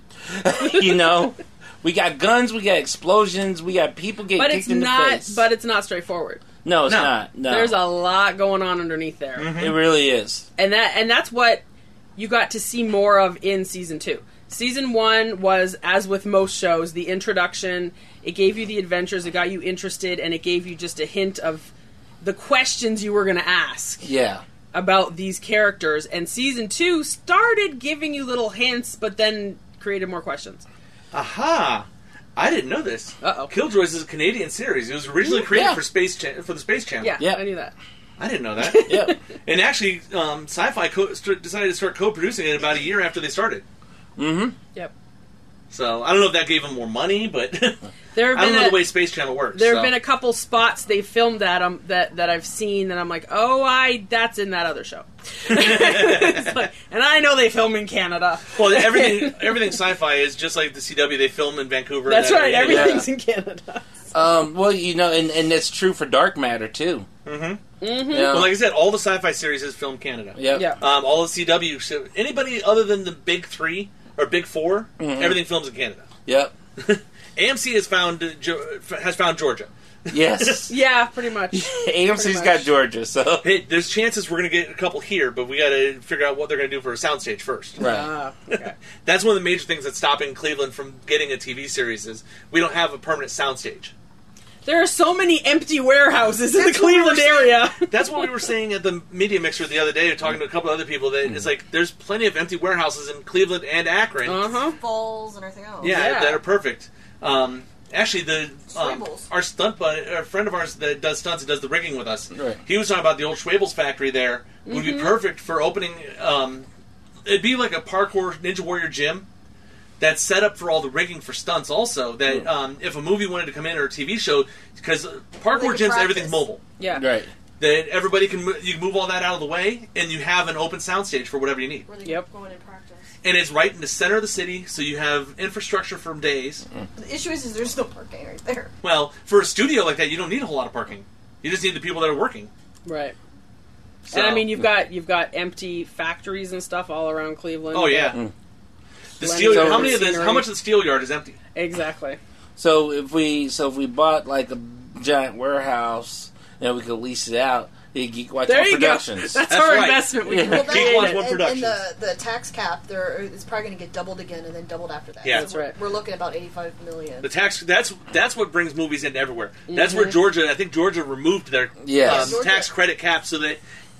We got guns, we got explosions, we got people getting kicked in the face. But it's not straightforward. No, it's not. No. There's a lot going on underneath there. Mm-hmm. It really is. And that's what you got to see more of in Season 2. Season 1 was, as with most shows, the introduction. It gave you the adventures, it got you interested, and it gave you just a hint of the questions you were going to ask about these characters. And Season 2 started giving you little hints, but then created more questions. Aha! I didn't know this. Uh-oh. Killjoys is a Canadian series. It was originally created for the Space Channel. Yeah, I knew that. I didn't know that. Yeah. And actually, Sci-Fi decided to start co-producing it about a year after they started. Mm-hmm. Yep. So, I don't know if that gave them more money, but I don't know the way Space Channel works. There have been a couple spots they filmed that I've seen, and I'm like, that's in that other show. And I know they film in Canada. Well, everything Sci-Fi is just like the CW. They film in Vancouver. That's right. Everything's in Canada. And that's true for Dark Matter too. Mm-hmm. Mm-hmm. Yeah. Well, like I said, all the Sci-Fi series is filmed Canada. Yeah. All the CW. So anybody other than the big 3 or big 4, everything films in Canada. Yep. AMC has found Georgia. Yes. Yeah, pretty much. AMC's got Georgia, so hey, there's chances we're going to get a couple here, but we got to figure out what they're going to do for a soundstage first. Right. Okay. That's one of the major things that's stopping Cleveland from getting a TV series is we don't have a permanent soundstage. There are so many empty warehouses in the Cleveland area. That's what we were saying at the Media Mixer the other day, talking to a couple other people. That it's like there's plenty of empty warehouses in Cleveland and Akron, Falls and everything else. yeah, that are perfect. Actually, our stunt buddy, a friend of ours that does stunts and does the rigging with us, he was talking about the old Schwabels factory there would be perfect for opening. It'd be like a parkour Ninja Warrior gym that's set up for all the rigging for stunts also, that if a movie wanted to come in or a TV show, because parkour gyms, everything's mobile. Yeah. Right. That everybody can move all that out of the way, and you have an open soundstage for whatever you need. Where they go in and practice. And it's right in the center of the city, so you have infrastructure for days. The issue is there's no parking right there. Well, for a studio like that, you don't need a whole lot of parking. You just need the people that are working. Right. So, and I mean, you've got empty factories and stuff all around Cleveland. Oh yeah. The steel. How much of the steel yard is empty? Exactly. So if we bought like a giant warehouse, we could lease it out. Geek Watch One Productions. That's our investment. Well, Geek Watch One Productions. And the tax cap is probably going to get doubled again, and then doubled after that. Yeah, so that's right. We're looking at about $85 million. The tax. That's what brings movies into everywhere. That's where Georgia. I think Georgia removed their tax credit cap so that.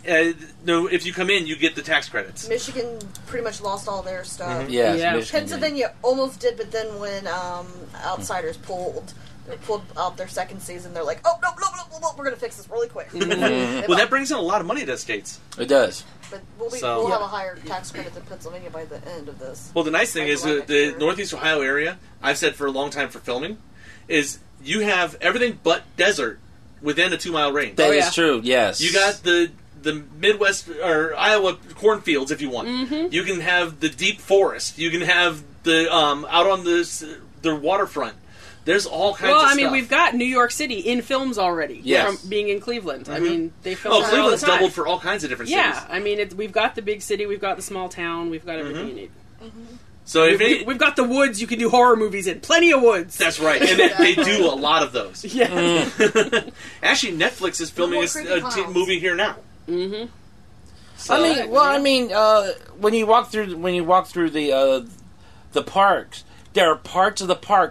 If you come in, you get the tax credits. Michigan pretty much lost all their stuff. Mm-hmm. Yeah. Pennsylvania almost did, but then when Outsiders pulled out their second season, they're like, oh, no, we're going to fix this really quick. Well, that brings in a lot of money to the states. It does. But we'll have a higher tax credit than Pennsylvania by the end of this. Well, the nice thing is the Northeast Ohio area, I've said for a long time for filming, is you have everything but desert within a 2-mile range. That is true. Yes, You got the Midwest or Iowa cornfields if you want. Mm-hmm. You can have the deep forest. You can have the out on the waterfront. There's all kinds of stuff. Well, I mean, we've got New York City in films already Yes. from being in Cleveland. Mm-hmm. I mean, they film there all the Cleveland's time. doubled for all kinds of different Yeah, cities. I mean, we've got the big city, we've got the small town, we've got Mm-hmm. everything you need. So if We've got the woods you can do horror movies in. Plenty of woods. that's right, and they do a lot of those. Yeah. Actually, Netflix is filming more creepy a clowns. movie here now. Mm-hmm. So, I mean, when you walk through the parks, there are parts of the park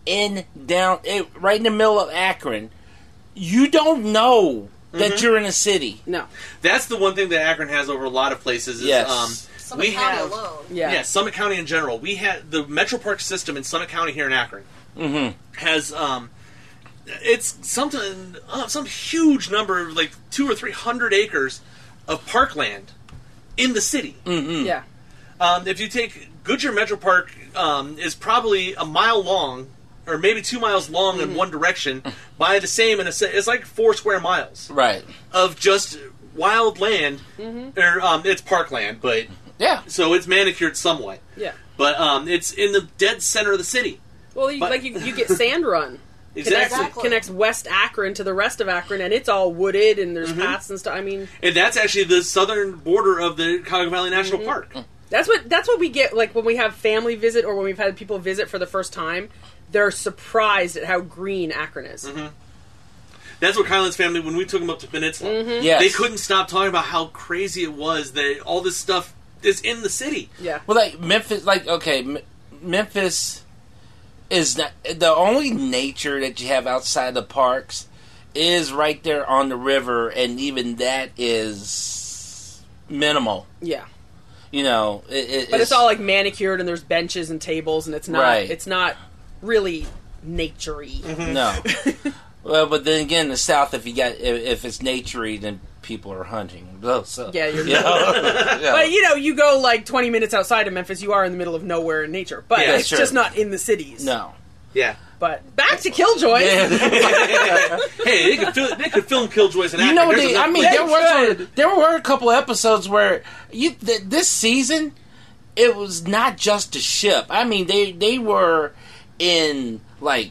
right in the middle of Akron. You don't know that you're in a city. No. that's the one thing that Akron has over a lot of places. Is, Yes. Summit we County have alone. Yeah. Summit County in general. We had the Metro Park system in Summit County here in Akron has it's something some huge number of like 200 or 300 acres of parkland in the city. Yeah. If you take Goodyear Metro Park, is probably a mile long, or maybe 2 miles long in one direction, by the same, and it's like 4 square miles Right. of just wild land. Or it's parkland, but Yeah. so it's manicured somewhat. Yeah. But it's in the dead center of the city. Well, But- you get Sand Run. Exactly. Connects West Akron to the rest of Akron, and it's all wooded, and there's Mm-hmm. paths and stuff. I mean, And that's actually the southern border of the Cuyahoga Valley National Park. that's what we get. Like when we have family visit, or when we've had people visit for the first time, they're surprised at how green Akron is. Mm-hmm. That's what Kylan's family, when we took them up to Peninsula, Yes. they couldn't stop talking about how crazy it was that all this stuff is in the city. Yeah. Well, like Memphis, Memphis is not the only nature that you have outside the parks is right there on the river, and even that is minimal. Yeah. You know, But it's all like manicured, and there's benches and tables, and it's not. Right. It's not really naturey. no. Well, but then again, the South, if it's naturey, then people are hunting. So Yeah, you're. you know, yeah. But you go like 20 minutes outside of Memphis, you are in the middle of nowhere in nature. But Yeah, it's sure. just not in the cities. No. Yeah. But back to Killjoy. Hey, they could film Killjoys in Akron. You know, There's enough there were a couple episodes where this season it was not just a ship. I mean, they were in like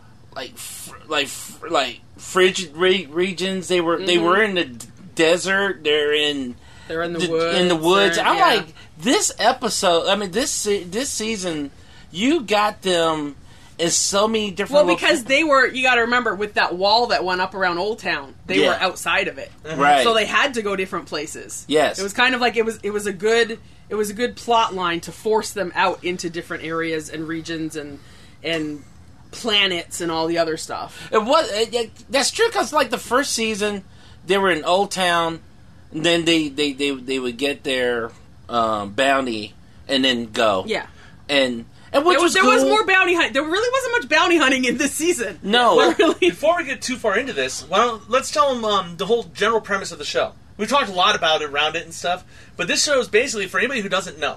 frigid regions. They were in the desert. They're in the woods. In the woods. They're- I'm yeah. like, this episode. I mean, this season, you got them in so many different. Well, because they were, you got to remember, with that wall that went up around Old Town, they Yeah. were outside of it, Right. So they had to go different places. Yes. It was kind of like it was a good plot line to force them out into different areas and regions and planets and all the other stuff. That's true, because like the first season, they were in Old Town, and then they would get their bounty and then go. Yeah. And which was there cool. was more bounty hunting. There really wasn't much bounty hunting in this season. No. Well, Really. before we get too far into this, let's tell them the whole general premise of the show. We've talked a lot about it, around it and stuff, but this show is basically, for anybody who doesn't know,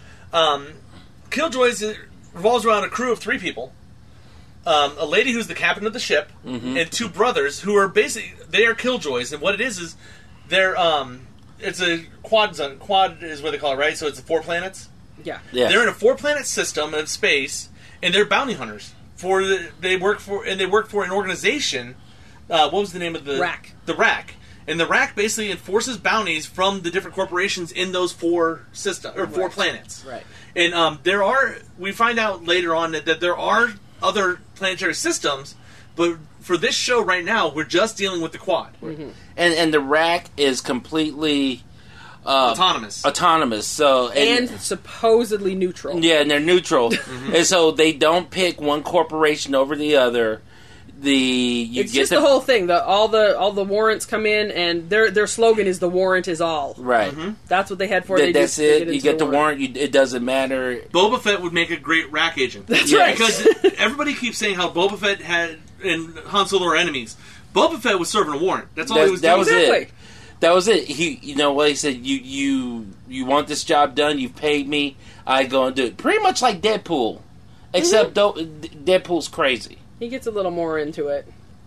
Killjoys revolves around a crew of 3 people. A lady who's the captain of the ship, and 2 brothers who are they are Killjoys, and what it is they're it's a quad is what they call it, right? So it's 4 planets. Yeah. They're in a 4-planet system of space, and they're bounty hunters. They work for an organization. What was the name of the RAC? The RAC, and the RAC basically enforces bounties from the different corporations in those 4 planets. Right. And we find out later on that there are other planetary systems, but for this show right now, we're just dealing with the quad. Mm-hmm. And the RAC is completely Autonomous. So And supposedly neutral. yeah, and they're neutral, and so they don't pick one corporation over the other. It's just the whole thing. All the warrants come in, and their slogan is "The warrant is all." right. That's what they had for. That's it. You get the warrant. It doesn't matter. Boba Fett would make a great RAC agent. That's right. Because everybody keeps saying how Boba Fett and Han Solo are enemies. Boba Fett was serving a warrant. That's all he was doing. That was Exactly. it. That was it. You know what he said? You want this job done? You've paid me. I go and do it. Pretty much like Deadpool, except Deadpool's crazy. He gets a little more into it.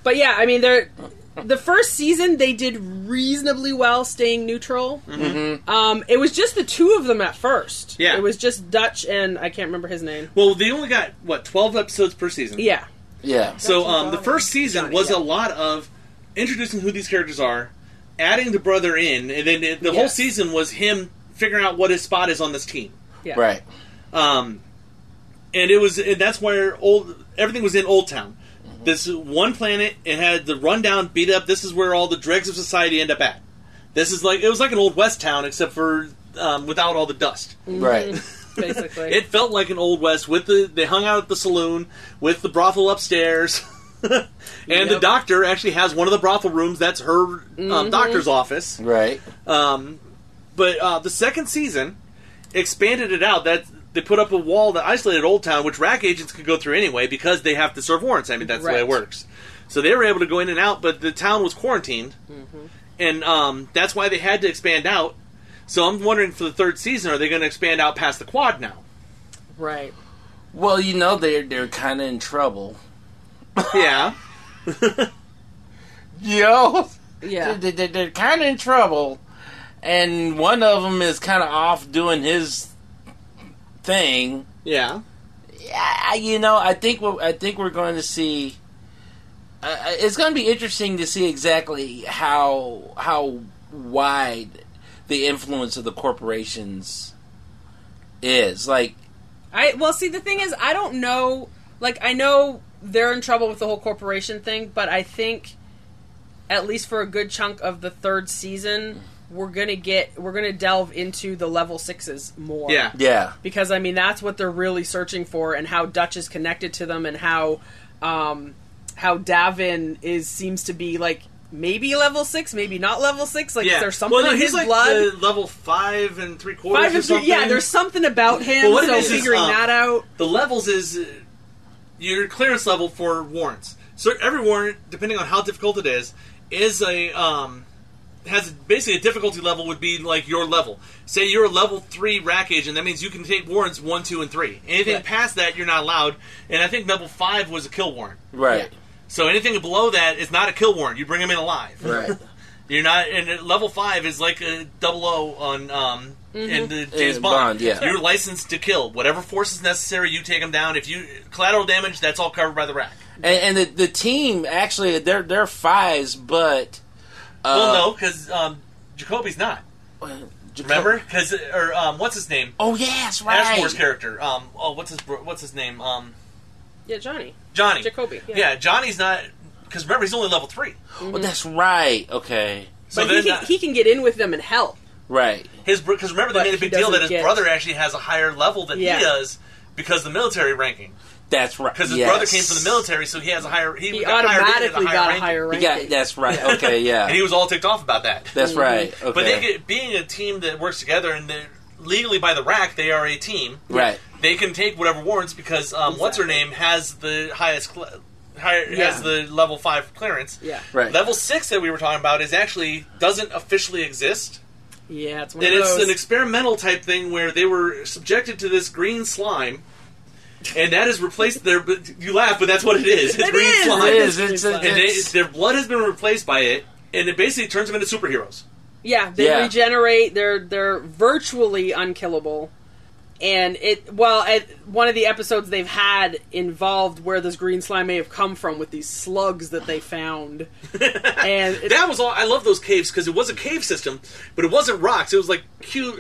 But yeah, I mean, the first season they did reasonably well staying neutral. It was just the two of them at first. Yeah. It was just Dutch and I can't remember his name. Well, they only got 12 episodes per season. Yeah. Yeah. So the first season was a lot of introducing who these characters are, adding the brother in, and then the whole season was him figuring out what his spot is on this team. Yeah. Right. And that's where everything was in Old Town. This one planet, it had the rundown, beat up. This is where all the dregs of society end up at. It was like an Old West town, except for without all the dust. Right. Basically, it felt like an Old West. They hung out at the saloon with the brothel upstairs, and the doctor actually has one of the brothel rooms. That's her doctor's office. Right. But the second season expanded it out. That they put up a wall that isolated Old Town, which RAC agents could go through anyway because they have to serve warrants. I mean, that's the way it works. So they were able to go in and out, but the town was quarantined, and that's why they had to expand out. So I'm wondering for the third season, are they going to expand out past the quad now? Right. Well, they're kind of in trouble. Yeah. Yeah. They're kind of in trouble, and one of them is kind of off doing his thing. Yeah. Yeah. I think we're going to see. It's going to be interesting to see exactly how wide the influence of the corporations is. Like, see, the thing is, I don't know. Like, I know they're in trouble with the whole corporation thing, but I think, at least for a good chunk of the third season, we're gonna delve into the level 6s more. Yeah. Because I mean, that's what they're really searching for, and how Dutch is connected to them, and how Davin seems to be like. Maybe level 6, maybe not level 6. Like, is there something in his like blood? Level 5 3/4 5 or something. Yeah, there's something about him. Well, so figuring that out. The levels is your clearance level for warrants. So every warrant, depending on how difficult it is has basically a difficulty level would be like your level. Say you're a level 3 RAC agent, that means you can take warrants 1, 2, and 3. Anything past that, you're not allowed. And I think level 5 was a kill warrant. Right. Yeah. So anything below that is not a kill warrant. You bring them in alive. Right. You're not. And level 5 is like a 00 on in the James Bond. Yeah. You're licensed to kill. Whatever force is necessary, you take them down. If you collateral damage, that's all covered by the RAC. And the team actually they're 5s, but well, no, because Jacoby's not. Remember? Because what's his name? Oh yes, right. Ashmore's character. What's his name? Yeah, Johnny. Jacoby. Yeah, Johnny's not, because remember, he's only level 3. Well, that's right. Okay. So but he can get in with them and help. Right. Because remember, they made a big deal that his brother actually has a higher level than he does because of the military ranking. That's right. Because his brother came from the military, so he has a higher. He automatically got a higher ranking. That's right. Okay, yeah. And he was all ticked off about that. That's right. Okay. But being a team that works together and legally by the RAC, they are a team. Right. They can take whatever warrants because what's her name has the highest has the level 5 clearance. Yeah. Right. Level 6 that we were talking about doesn't officially exist. Yeah, it's one of those. It's an experimental type thing where they were subjected to this green slime, and that has replaced their. You laugh, but that's what it is. It's green slime. It is. Their blood has been replaced by it, and it basically turns them into superheroes. Yeah, they regenerate. They're virtually unkillable. And one of the episodes they've had involved where this green slime may have come from with these slugs that they found. And that was all. I love those caves because it was a cave system, but it wasn't rocks. It was like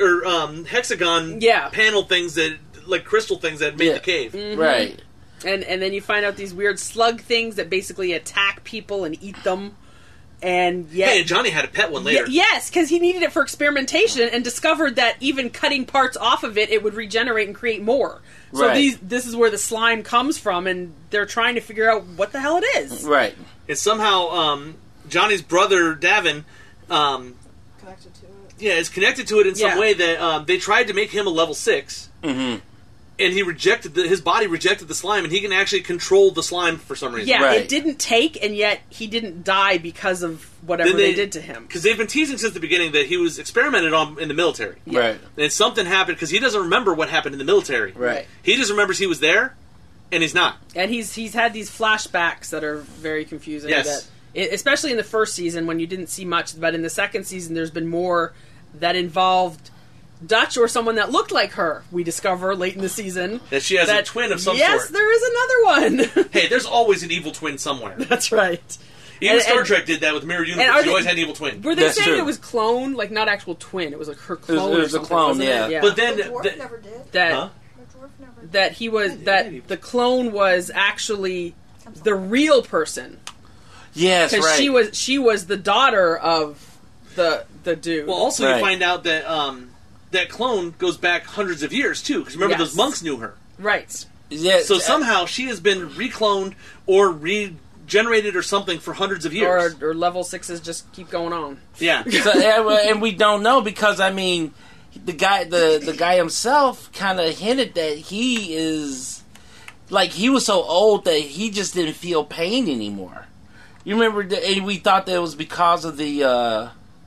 hexagon panel things that, like crystal things that made the cave. Mm-hmm. Right. And then you find out these weird slug things that basically attack people and eat them. And hey, Johnny had a pet one later. Yes, because he needed it for experimentation and discovered that even cutting parts off of it, it would regenerate and create more. So this is where the slime comes from, and they're trying to figure out what the hell it is. Right. It's somehow Johnny's brother Davin connected to it. Yeah, is connected to it in some way that they tried to make him a level 6. Mm-hmm. And he his body rejected the slime, and he can actually control the slime for some reason. Yeah, it didn't take, and yet he didn't die because of whatever they did to him. Because they've been teasing since the beginning that he was experimented on in the military. Right. And something happened, because he doesn't remember what happened in the military. Right. He just remembers he was there, and he's not. And he's had these flashbacks that are very confusing. Yes. Especially in the first season when you didn't see much, but in the second season there's been more that involved Dutch or someone that looked like her. We discover late in the season That she has a twin of some yes, sort. there is another one. Hey, there's always an evil twin somewhere. That's right. Even Star Trek did that with Mirror Universe. She always had an evil twin. Were they saying it was clone, like not actual twin? It was like her clone. It was or a something, clone, wasn't yeah. it? But then The dwarf never did. that he was that the clone was actually the real person. Yes, because right. she was the daughter of the dude. Well, also you find out that that clone goes back hundreds of years too. Because remember, those monks knew her. Right. Yeah. So somehow she has been recloned or regenerated or something for hundreds of years. Or level 6s just keep going on. Yeah. And we don't know because I mean, the guy himself kind of hinted that he is like he was so old that he just didn't feel pain anymore. You remember, and we thought that it was because of the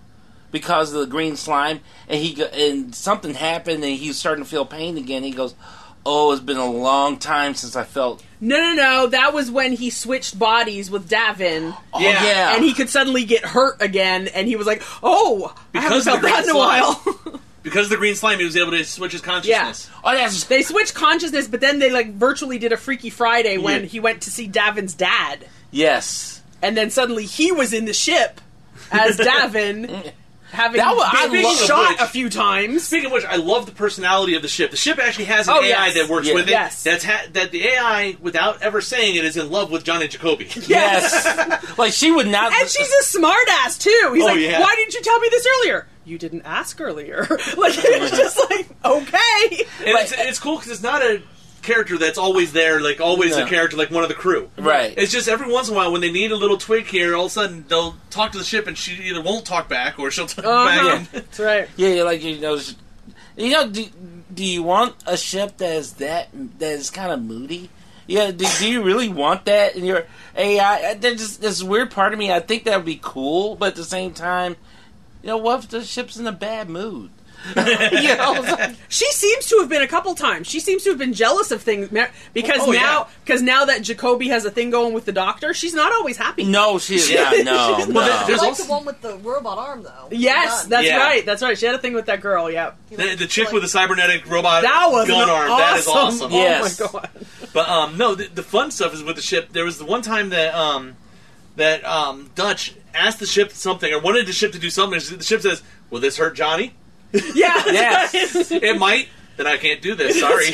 green slime, and something happened, and he was starting to feel pain again. He goes, "Oh, it's been a long time since I felt." No. That was when he switched bodies with Davin. Oh, yeah. And he could suddenly get hurt again, and he was like, "Oh, Because I of the haven't felt that in a while." Because of the green slime, he was able to switch his consciousness. Yeah. Oh, they switched consciousness, but then they like virtually did a Freaky Friday when he went to see Davin's dad. Yes. And then suddenly he was in the ship as Davin, having been shot a few times. Speaking of which, I love the personality of the ship. The ship actually has an AI that works with it. Yes. That the AI, without ever saying it, is in love with Johnny Jacoby. Yes. Like she would not. And she's a smart ass too. He's like, yeah. "Why didn't you tell me this earlier? You didn't ask earlier." Like it's just like, okay. And it's cool because it's not a character that's always there, like always a character like one of the crew. Right. It's just every once in a while when they need a little twig here, all of a sudden they'll talk to the ship and she either won't talk back or she'll talk back. That's right. Yeah, like do you want a ship that is kind of moody? Yeah, do you really want that in your AI? There's just this weird part of me. I think that would be cool, but at the same time, what if the ship's in a bad mood? She seems to have been a couple times. She seems to have been jealous of things because now that Jacoby has a thing going with the Doctor, she's not always happy. No, she's not. No, There's also the one with the robot arm, though. Yes, that's right. That's right. She had a thing with that girl. Yeah, the chick with the cybernetic robot gun arm. Awesome. That is awesome. Yes. Oh my god. But no, the fun stuff is with the ship. There was the one time that Dutch asked the ship something or wanted the ship to do something. The ship says, "Will this hurt Johnny?" Yeah. Yes. It might. Then I can't do this. Sorry.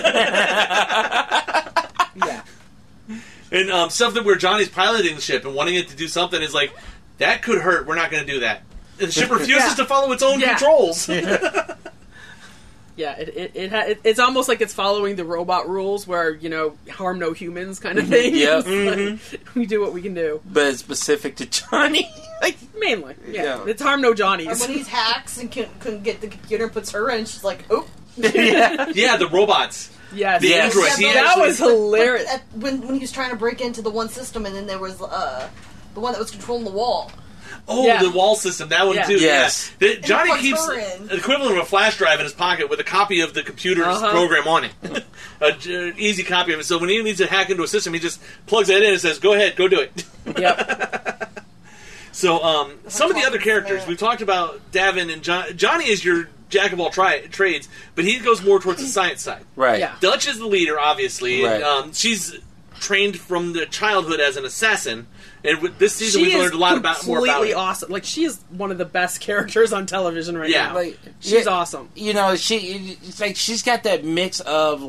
Yeah. And something where Johnny's piloting the ship and wanting it to do something is like, that could hurt. We're not going to do that. And the ship refuses to follow its own controls. Yeah, it's almost like it's following the robot rules where, harm no humans kind of thing. Yeah. We do what we can do. But it's specific to Johnny. Mainly. Yeah. It's harm no Johnnies. And when he hacks and couldn't get the computer and puts her in, she's like, oh. Yeah, the robots. Yes. The androids. Yeah, that was hilarious. When he was trying to break into the one system and then there was the one that was controlling the wall. Oh, the wall system, that one too. Yes. Yeah. Johnny keeps the equivalent of a flash drive in his pocket with a copy of the computer's program on it. An easy copy of it. So when he needs to hack into a system, he just plugs that in and says, "Go ahead, go do it." Yep. So some of the other characters, we've talked about Davin and Johnny is your jack of all trades, but he goes more towards the science side. Right. Yeah. Dutch is the leader, obviously. Right. And, she's trained from the childhood as an assassin. And with this season, we've learned a lot more about completely it. Awesome. Like, she is one of the best characters on television right now. Like, she's awesome. It's like she's got that mix of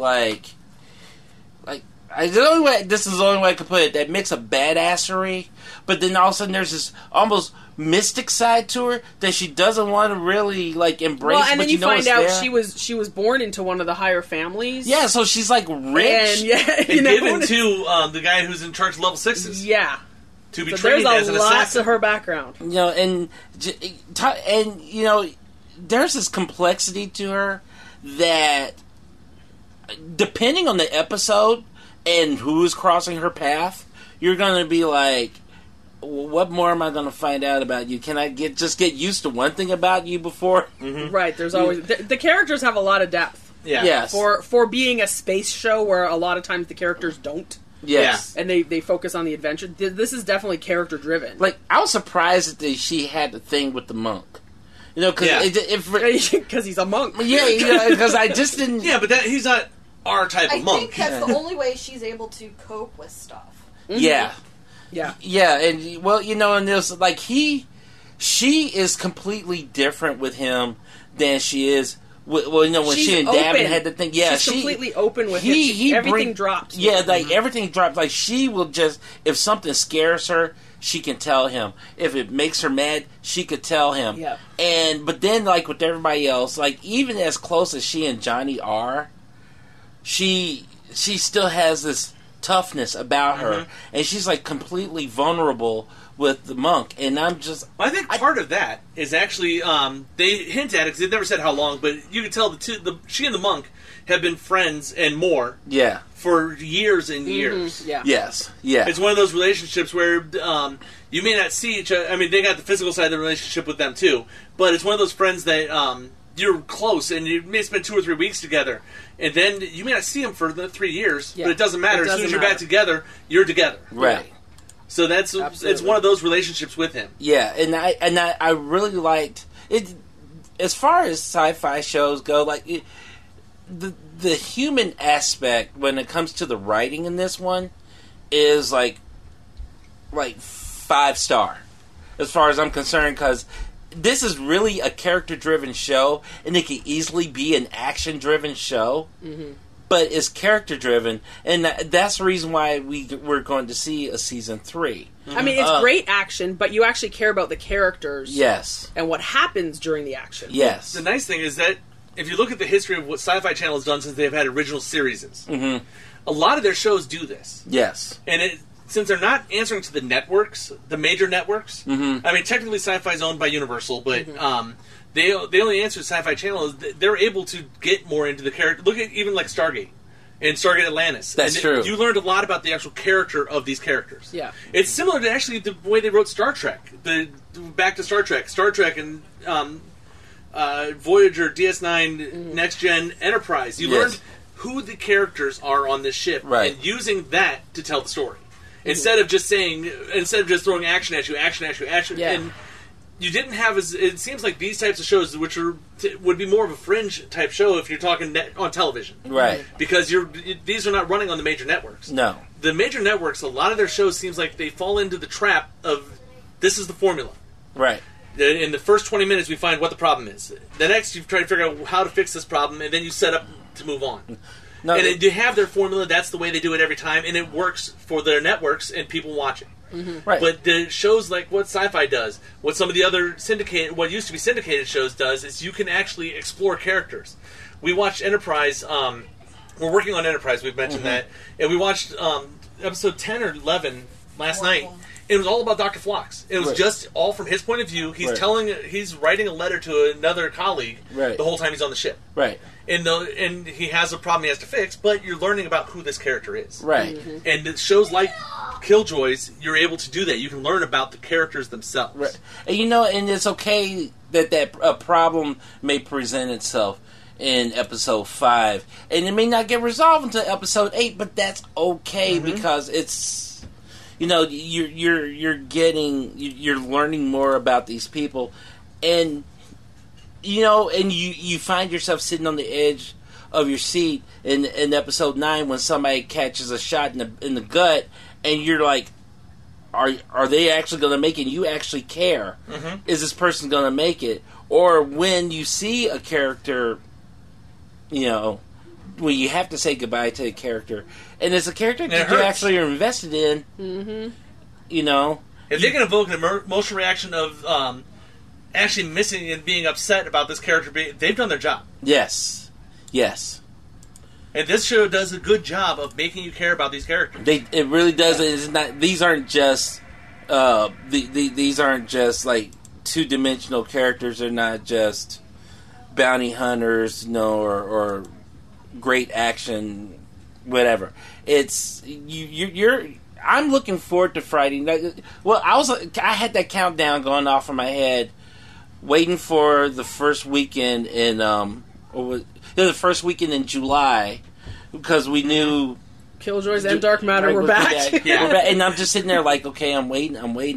this is the only way I could put it. That mix of badassery, but then all of a sudden there's this almost mystic side to her that she doesn't want to really embrace. Well, and then you find out there. she was born into one of the higher families. Yeah, so she's rich and given to the guy who's in charge of level 6s. Yeah. To be trained as an assassin. There's a lot to her background. And there's this complexity to her that, depending on the episode and who's crossing her path, you're going to be like, what more am I going to find out about you? Can I just get used to one thing about you before? Mm-hmm. Right, there's always... The characters have a lot of depth. Yeah. Yes. For being a space show where a lot of times the characters don't. Yes. And they focus on the adventure. This is definitely character driven. Like, I was surprised that she had the thing with the monk. You know, because he's a monk. Yeah, because I just didn't... Yeah, but he's not our type of monk. I think that's the only way she's able to cope with stuff. Mm-hmm. Yeah. Yeah. Yeah, and, well, you know, and there's, like, she is completely different with him than she is... Well, you know, when she and Davin had the thing... Yeah, she's completely open with him. Everything drops. Yeah, like, everything drops. Like, she will just... If something scares her, she can tell him. If it makes her mad, she could tell him. Yeah. But then, like, with everybody else, like, even as close as she and Johnny are, she still has this toughness about her. And she's, like, completely vulnerable with the monk, and I'm just... I think part of that is actually, they hint at it, because they never said how long, but you can tell she and the monk have been friends and more for years and years. Yeah. Yes. Yeah. It's one of those relationships where you may not see each other. I mean, they got the physical side of the relationship with them, too, but it's one of those friends that you're close, and you may spend 2 or 3 weeks together, and then you may not see them for the 3 years, but it doesn't matter. As soon as you're back together, you're together. Right. Yeah. So it's one of those relationships with him. Yeah, and I really liked it. As far as sci-fi shows go, like the human aspect when it comes to the writing in this one is like 5-star as far as I'm concerned, because this is really a character-driven show, and it could easily be an action-driven show. Mm-hmm. But it's character-driven, and that's the reason why we're going to see a season 3. I mean, it's great action, but you actually care about the characters. Yes. And what happens during the action. Yes. The nice thing is that if you look at the history of what Sci-Fi Channel has done since they've had original series, a lot of their shows do this. Yes. And since they're not answering to the networks, the major networks, I mean, technically Sci-Fi is owned by Universal, but... They only answer Sci-Fi Channel is they're able to get more into the character. Look at even like Stargate and Stargate Atlantis. That's true. You learned a lot about the actual character of these characters. Yeah, it's similar to actually the way they wrote Star Trek. Back to Star Trek, and Voyager, DS9, Next Gen, Enterprise. You learned who the characters are on this ship, and using that to tell the story instead of just throwing action at you. Yeah. And you didn't have it seems like these types of shows, which would be more of a fringe type show if you're talking on television, right? Because these are not running on the major networks. No, the major networks, a lot of their shows seems like they fall into the trap of this is the formula, right? In the first 20 minutes, we find what the problem is. The next, you try to figure out how to fix this problem, and then you set up to move on. No, and they have their formula. That's the way they do it every time, and it works for their networks and people watching. Mm-hmm. Right. But the shows like what Sci-Fi does, what some of the other what used to be syndicated shows does, is you can actually explore characters. We watched Enterprise. We're working on Enterprise. We've mentioned that, and we watched episode 10 or 11 last night. It was all about Dr. Phlox. It was just all from his point of view. He's he's writing a letter to another colleague the whole time he's on the ship. Right. And he has a problem he has to fix, but you're learning about who this character is. Right. Mm-hmm. And shows like Killjoys, you're able to do that. You can learn about the characters themselves. Right. And and it's okay that a problem may present itself in episode 5, and it may not get resolved until episode 8, but that's okay because it's you're learning more about these people, and you find yourself sitting on the edge of your seat in episode 9 when somebody catches a shot in the gut, and you're like, are they actually going to make it? You actually care. Is this person going to make it? Or when you see a character, when you have to say goodbye to a character, and it's a character that you actually are invested in, if they can evoke an emotional reaction of actually missing and being upset about this character, they've done their job. Yes. And this show does a good job of making you care about these characters. It really does. It's not. These aren't just. These aren't just like 2-dimensional characters. They're not just bounty hunters, or great action, whatever. It's you're. I'm looking forward to Friday night. Well, I had that countdown going off in my head, waiting for the first weekend in the first weekend in July, because we knew Killjoys and Dark Matter were back. Yeah. We're back. And I'm just sitting there like, okay, I'm waiting.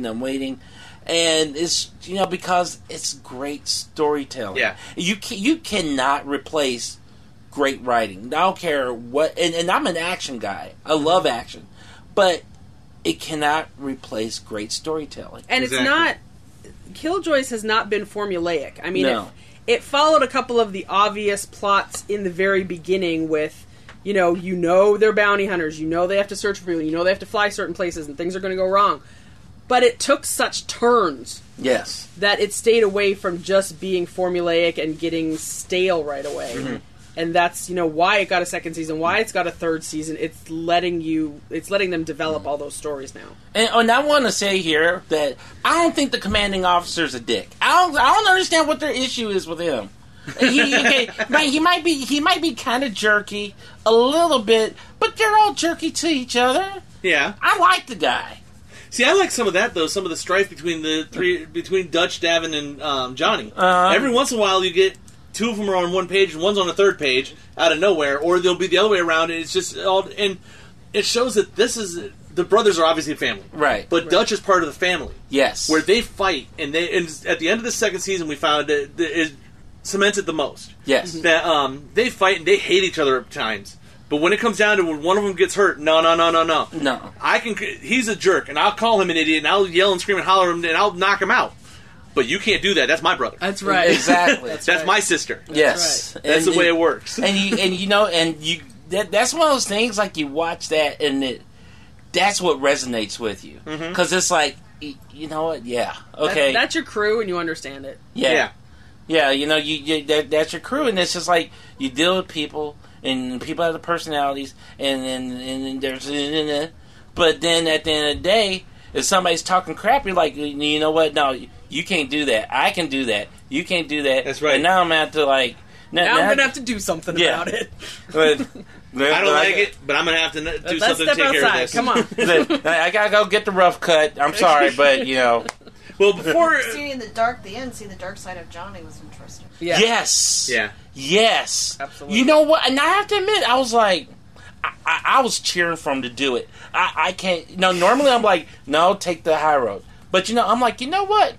And it's, because it's great storytelling. Yeah. You cannot replace great writing. I don't care what, and I'm an action guy. I love action. But it cannot replace great storytelling. And it's not, Killjoys has not been formulaic. I mean, No. it followed a couple of the obvious plots in the very beginning with, they're bounty hunters, they have to search for people, they have to fly certain places and things are going to go wrong. But it took such turns Yes. that it stayed away from just being formulaic and getting stale right away. Mm-hmm. And that's, why it got a second season, why it's got a third season. It's letting them develop all those stories now. And I want to say here that I don't think the commanding officer's a dick. I don't understand what their issue is with him. He might be kind of jerky a little bit, but they're all jerky to each other. Yeah. I like the guy. See, I like some of that though. Some of the strife between between Dutch, Davin, and Johnny. Every once in a while, you get two of them are on one page and one's on the third page out of nowhere, or they'll be the other way around. And it's just all, and it shows that the brothers are obviously a family, right? But Dutch is part of the family. Yes, where they fight, and at the end of the second season, we found that it cemented the most. Yes, that they fight and they hate each other at times. But when it comes down to when one of them gets hurt, no. He's a jerk, and I'll call him an idiot, and I'll yell and scream and holler at him, and I'll knock him out. But you can't do that. That's my brother. That's right. Exactly. That's my sister. Yes. Right. That's the way it works. That's one of those things, like, you watch that, and that's what resonates with you. Because it's like, you know what? Yeah. Okay. That's your crew, and you understand it. Yeah. That's your crew, and it's just like, you deal with people, and people have the personalities, and there's, but then at the end of the day, if somebody's talking crap, you're like, you know what? No, you can't do that. I can do that. You can't do that. That's right. And now I'm going to have to, like... Now I'm going to have to do something about it. But I don't like it, but I'm going to have to do something to take care of this. Come on. I got to go get the rough cut. I'm sorry, but, Well, before... Seeing the dark side of Johnny was interesting. Yeah. Yes. Yeah. Yes. Absolutely. You know what? And I have to admit, I was like... I was cheering for him to do it. I can't... normally I'm like, no, take the high road. But, I'm like, you know what?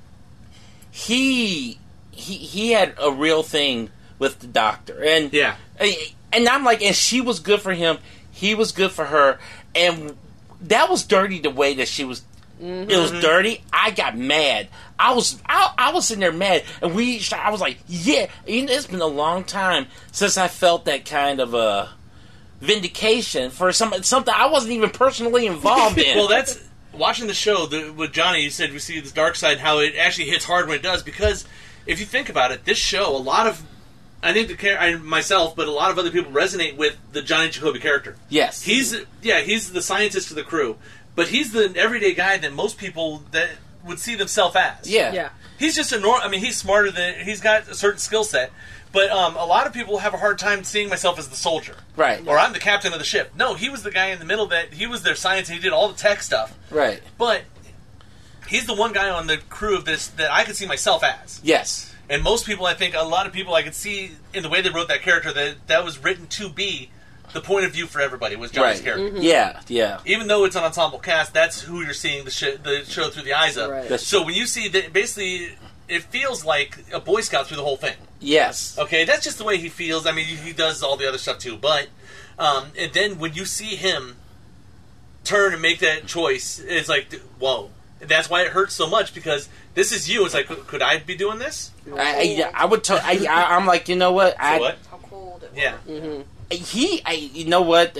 He had a real thing with the doctor. And and I'm like, and she was good for him. He was good for her. And that was dirty the way that she was... Mm-hmm. It was dirty. I got mad. I was sitting there mad. And I was like, yeah. It's been a long time since I felt that kind of vindication for something I wasn't even personally involved in. Well, that's... Watching the show with Johnny, you said we see this dark side, how it actually hits hard when it does, because if you think about it, this show, a lot of... I think myself, but a lot of other people resonate with the Johnny Jacoby character. Yes. He's the scientist of the crew, but he's the everyday guy that most people that would see themselves as. Yeah. He's just he's smarter than... He's got a certain skill set. But a lot of people have a hard time seeing myself as the soldier. Right. Or I'm the captain of the ship. No, he was the guy in the middle that... He was their science, and he did all the tech stuff. Right. But he's the one guy on the crew of this that I could see myself as. Yes. And most people, I think, a lot of people I could see in the way they wrote that character that was written to be the point of view for everybody, was Johnny's character. Mm-hmm. Yeah. Even though it's an ensemble cast, that's who you're seeing the show through the eyes of. Right. So when you see that, basically... It feels like a Boy Scout through the whole thing. Yes. Okay, that's just the way he feels. I mean, he does all the other stuff too. But, and then when you see him turn and make that choice, it's like, whoa. That's why it hurts so much, because this is you. It's like, could I be doing this? I would tell... I'm like, you know what? What? How cold it was. Yeah. Mm-hmm. You know what?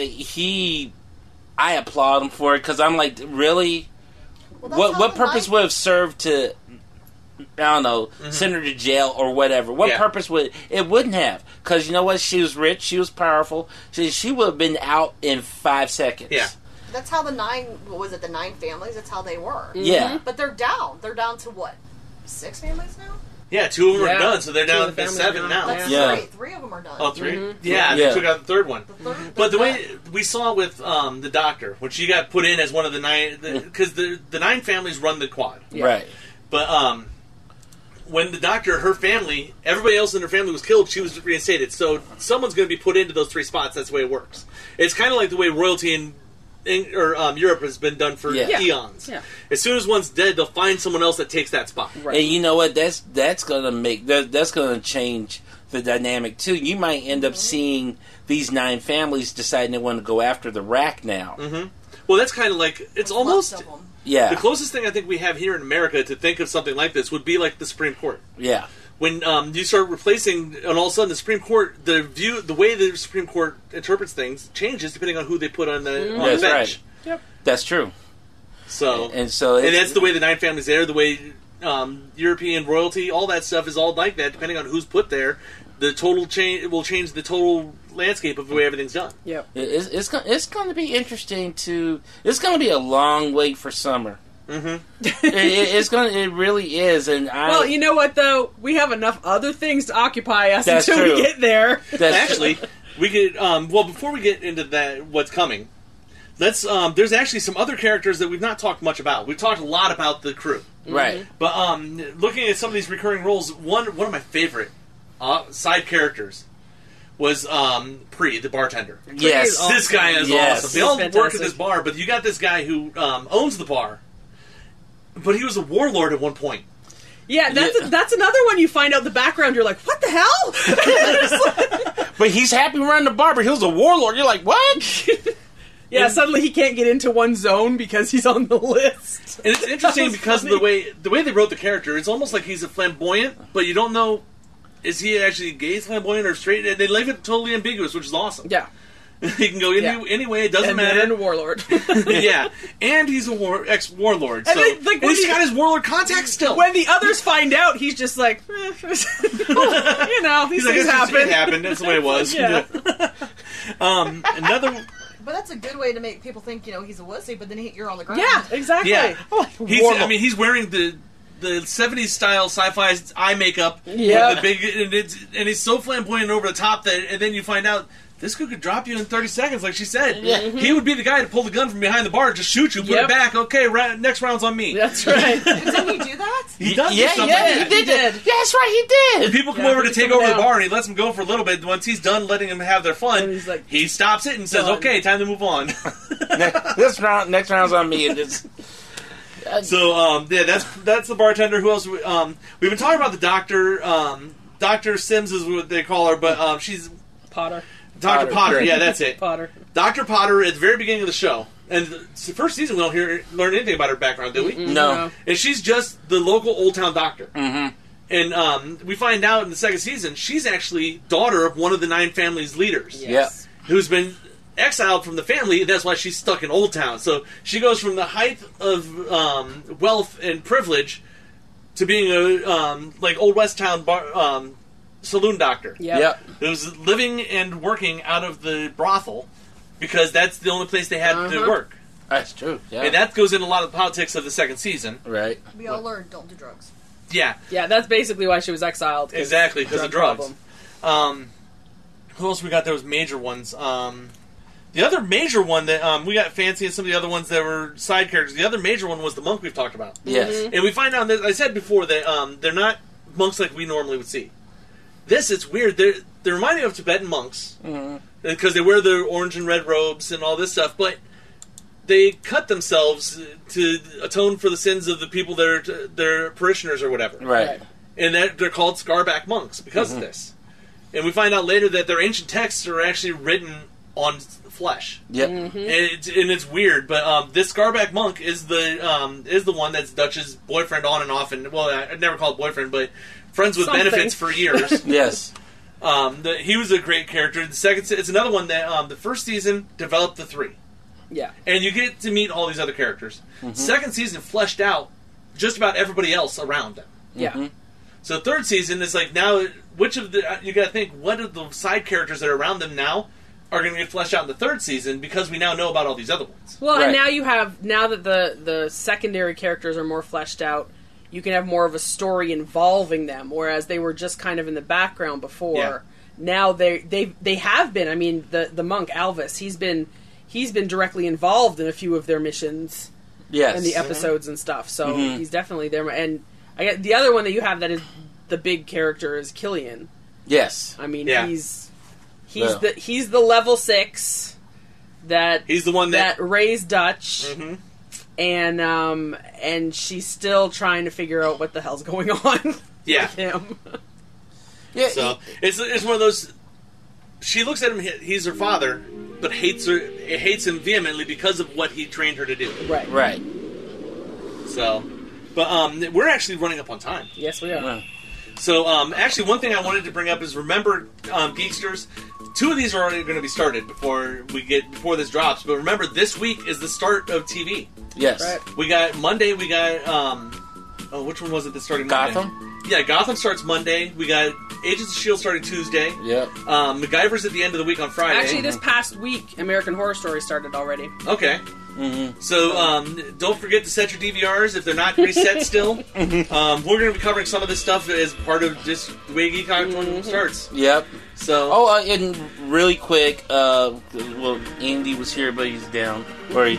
I applaud him for it, because I'm like, really? Well, what purpose would have served to... I don't know, send her to jail or whatever. What purpose would it? Wouldn't have, because you know what? She was rich, she was powerful. She would have been out in 5 seconds. Yeah, that's how the 9 families. That's how they were. Yeah, but they're down. They're down to what? 6 families now. Yeah, 2 of them are done, so they're down to 7 now. That's 3. 3 of them are done. Oh, 3? Mm-hmm. Yeah, they took out the third one. But the way we saw with the doctor, when she got put in as one of the 9, because the 9 families run the quad, right? But when the Doctor, her family, everybody else in her family was killed, she was reinstated. So someone's going to be put into those 3 spots. That's the way it works. It's kind of like the way royalty in Europe has been done for eons. Yeah. As soon as one's dead, they'll find someone else that takes that spot. Right. And you know what? That's gonna change the dynamic too. You might end up seeing these 9 families deciding they want to go after the rack now. Mm-hmm. Well, that's kind of like it's almost the closest thing I think we have here in America to think of something like this would be like the Supreme Court. Yeah. When you start replacing, and all of a sudden the Supreme Court, the way the Supreme Court interprets things changes depending on who they put on the bench. Right. Yep. That's true. So and that's the way the 9 families there, the way European royalty, all that stuff is all like that. Depending on who's put there, the total change will change the total landscape of the way everything's done. Yep. It's going to be interesting to. It's going to be a long wait for summer. Mm-hmm. It really is, and well, you know what though, we have enough other things to occupy us That's until true. we get there. Actually, we could. Well, before we get into that, what's coming, let's. There's actually some other characters that we've not talked much about. We've talked a lot about the crew, right? But looking at some of these recurring roles, one of my favorite side characters was Pre, the bartender. Yes, this guy is awesome. They all work fantastic. at this bar, but you got this guy who owns the bar. But he was a warlord at one point. Yeah, that's another one you find out the background. You're like, what the hell? But he's happy running the bar, but he was a warlord. You're like, what? Yeah, suddenly he can't get into one zone because he's on the list. And it's interesting because of the way they wrote the character. It's almost like he's a flamboyant, but you don't know, is he actually gay flamboyant or straight? And they leave it totally ambiguous, which is awesome. Yeah. He can go any way, it doesn't matter. And a warlord. Yeah, and he's a ex-warlord, so And then, and he's got his warlord contacts still. When the others find out, he's just like, these things happen. It happened. That's the way it was. Yeah. Another. But that's a good way to make people think, he's a wussy, but then you're on the ground. Yeah, exactly. Yeah, he's wearing the 70s style sci-fi eye makeup. Yeah, with the big, and he's so flamboyant and over the top that, and then you find out. This could drop you in 30 seconds, like she said. Yeah. Mm-hmm. He would be the guy to pull the gun from behind the bar, just shoot you, put it back. Okay, next round's on me. That's right. Didn't he do that? He does do stuff like he that. did. Yeah, that's right, he did. And people come over to take over the bar, and he lets them go for a little bit. Once he's done letting them have their fun, he stops it and says, "Okay, time to move on." Next round's on me. And it's, so that's the bartender. Who else? We've been talking about the doctor. Dr. Sims is what they call her, but she's Potter. Dr. Potter, yeah, that's it. Potter. Dr. Potter at the very beginning of the show. And the first season, we don't learn anything about her background, do we? No. And she's just the local Old Town doctor. Mm-hmm. And we find out in the second season, she's actually daughter of one of the 9 families' leaders. Yes. Who's been exiled from the family, and that's why she's stuck in Old Town. So she goes from the height of wealth and privilege to being a Old West Town saloon doctor. Yep. Who's living and working out of the brothel because that's the only place they had to work. That's true. Yeah. And that goes in a lot of the politics of the second season. Right. We all learned don't do drugs. Yeah. Yeah, that's basically why she was exiled. Exactly, because of drugs. Problem. Who else we got? There was major ones. The other major one that we got Fancy and some of the other ones that were side characters. The other major one was the monk we've talked about. Yes. And we find out that I said before that they're not monks like we normally would see. It's weird. They remind me of Tibetan monks because they wear their orange and red robes and all this stuff, but they cut themselves to atone for the sins of the people that are their parishioners or whatever. Right. And they're called scarback monks because of this. And we find out later that their ancient texts are actually written on flesh. Yep. Mm-hmm. And it's weird, but this scarback monk is the one that's Dutch's boyfriend on and off, and I never called boyfriend, but friends with benefits for years. Yes. He was a great character. The second, it's another one that the first season developed the 3. Yeah. And you get to meet all these other characters. Second season fleshed out just about everybody else around them. Yeah. So third season is like now, which of the you got to think what of the side characters that are around them now are going to get fleshed out in the third season because we now know about all these other ones. Well, and now that the secondary characters are more fleshed out, you can have more of a story involving them, whereas they were just kind of in the background before. Yeah. Now they have been. I mean, the monk Alvis, he's been directly involved in a few of their missions, Yes. and the episodes and stuff. So he's definitely there. And The other one that you have that is the big character is Killian. Yes. I mean, Yeah. he's the level 6 that he's the one that raised Dutch, Mm-hmm. and she's still trying to figure out what the hell's going on Yeah. with him. Yeah. So it's one of those. She looks at him. He's her father, but hates him vehemently because of what he trained her to do. Right. Right. So, but we're actually running up on time. Yes, we are. Yeah. So, actually, one thing I wanted to bring up is remember, Geeksters, 2 of these are already going to be started before this drops. But remember, this week is the start of TV. Yes. Right. We got Monday. We got which one was it that started Monday? Gotham? Yeah, Gotham starts Monday. We got Agents of S.H.I.E.L.D. starting Tuesday. Yep. MacGyver's at the end of the week on Friday. Actually, this past week, American Horror Story started already. Okay. Mm-hmm. So don't forget to set your DVRs if they're not reset still. We're going to be covering some of this stuff as part of just the way Geek Watch 1 starts. Yep. So and really quick, well, Andy was here, but he's down. We're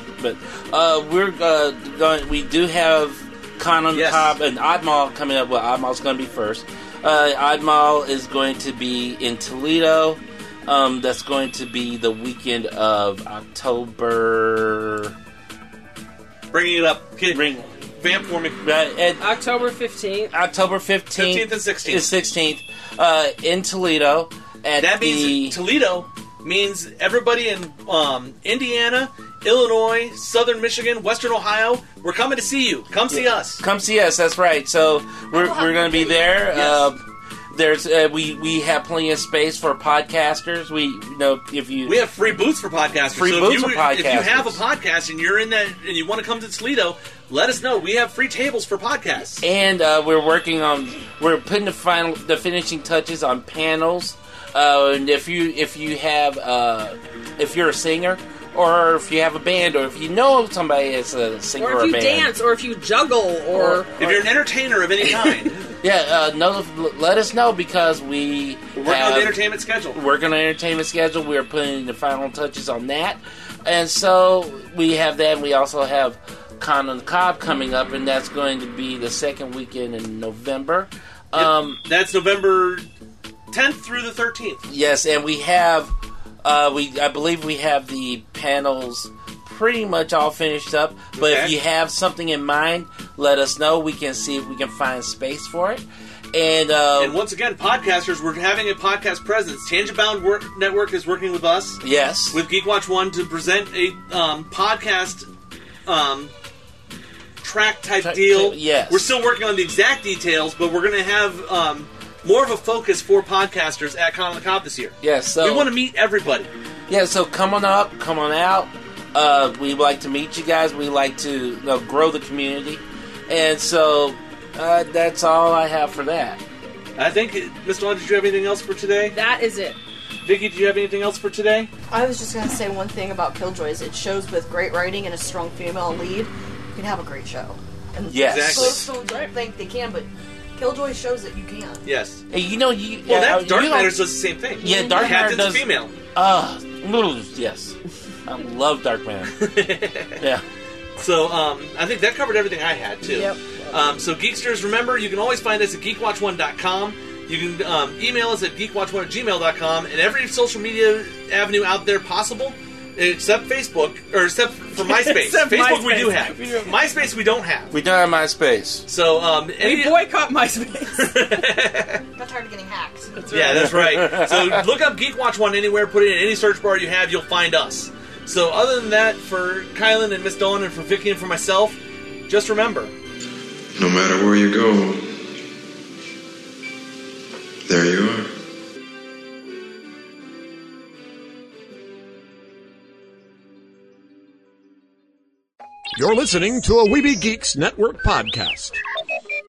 going. We do have Con on the Cob and Oddmall coming up. Well, Oddmall's going to be first. Oddmall is going to be in Toledo. That's going to be the weekend of October. Bringing it up. Vamp for me. And October 15th. October 15th. 15th and 16th. Is 16th. In Toledo. That means Toledo means everybody in Indiana, Illinois, Southern Michigan, Western Ohio, we're coming to see you. Come see us. Come see us. That's right. So we're going to be there. Yes. There's we have plenty of space for podcasters. We have free booths for podcasters. Free booths for podcasters. If you have a podcast and you're in that and you want to come to Toledo, let us know. We have free tables for podcasts. And we're putting the finishing touches on panels. And if you're a singer, or if you have a band, or if you know somebody that's a singer or if you band, dance, or if you juggle, or if you're an entertainer of any kind. let us know because we're working on the entertainment schedule. Working on the entertainment schedule. We're putting the final touches on that. And so we have that. And we also have Con on the Cob coming up, and that's going to be the second weekend in November. That's November 10th through the 13th. Yes, and we have, I believe we have the panels pretty much all finished up. But if you have something in mind, let us know. We can see if we can find space for it. And once again, podcasters, we're having a podcast presence. Tangent Bound Network is working with us. Yes. With Geek Watch 1 to present a podcast track type deal. Yes. We're still working on the exact details, but we're going to have more of a focus for podcasters at Con on the Cob this year. Yes. So we want to meet everybody. Yeah, so come on up, come on out. We like to meet you guys. We like to grow the community. And so that's all I have for that. I think, Mr. Lund, did you have anything else for today? That is it. Vicky, do you have anything else for today? I was just going to say one thing about Killjoys. It shows with great writing and a strong female lead, you can have a great show. And yes. Exactly. Most films don't think they can, but Killjoy shows that you can. Yes. Hey, Dark Matter does the same thing. Yeah, Dark Matter does female. Yes. I love Dark Matter. Yeah. So, I think that covered everything I had, too. Yep. So, Geeksters, remember, you can always find us at geekwatch1.com. You can email us at geekwatch1@gmail.com, and every social media avenue out there possible, except Facebook, or except for MySpace. Except Facebook MySpace. we do have. MySpace we don't have. We don't have MySpace. So, we boycott MySpace. Got tired of getting hacked. Yeah, that's right. So look up Geek Watch 1 anywhere, put it in any search bar you have, you'll find us. So other than that, for Kylan and Miss Dawn and for Vicky and for myself, just remember. No matter where you go, there you are. You're listening to a Weeby Geeks Network podcast.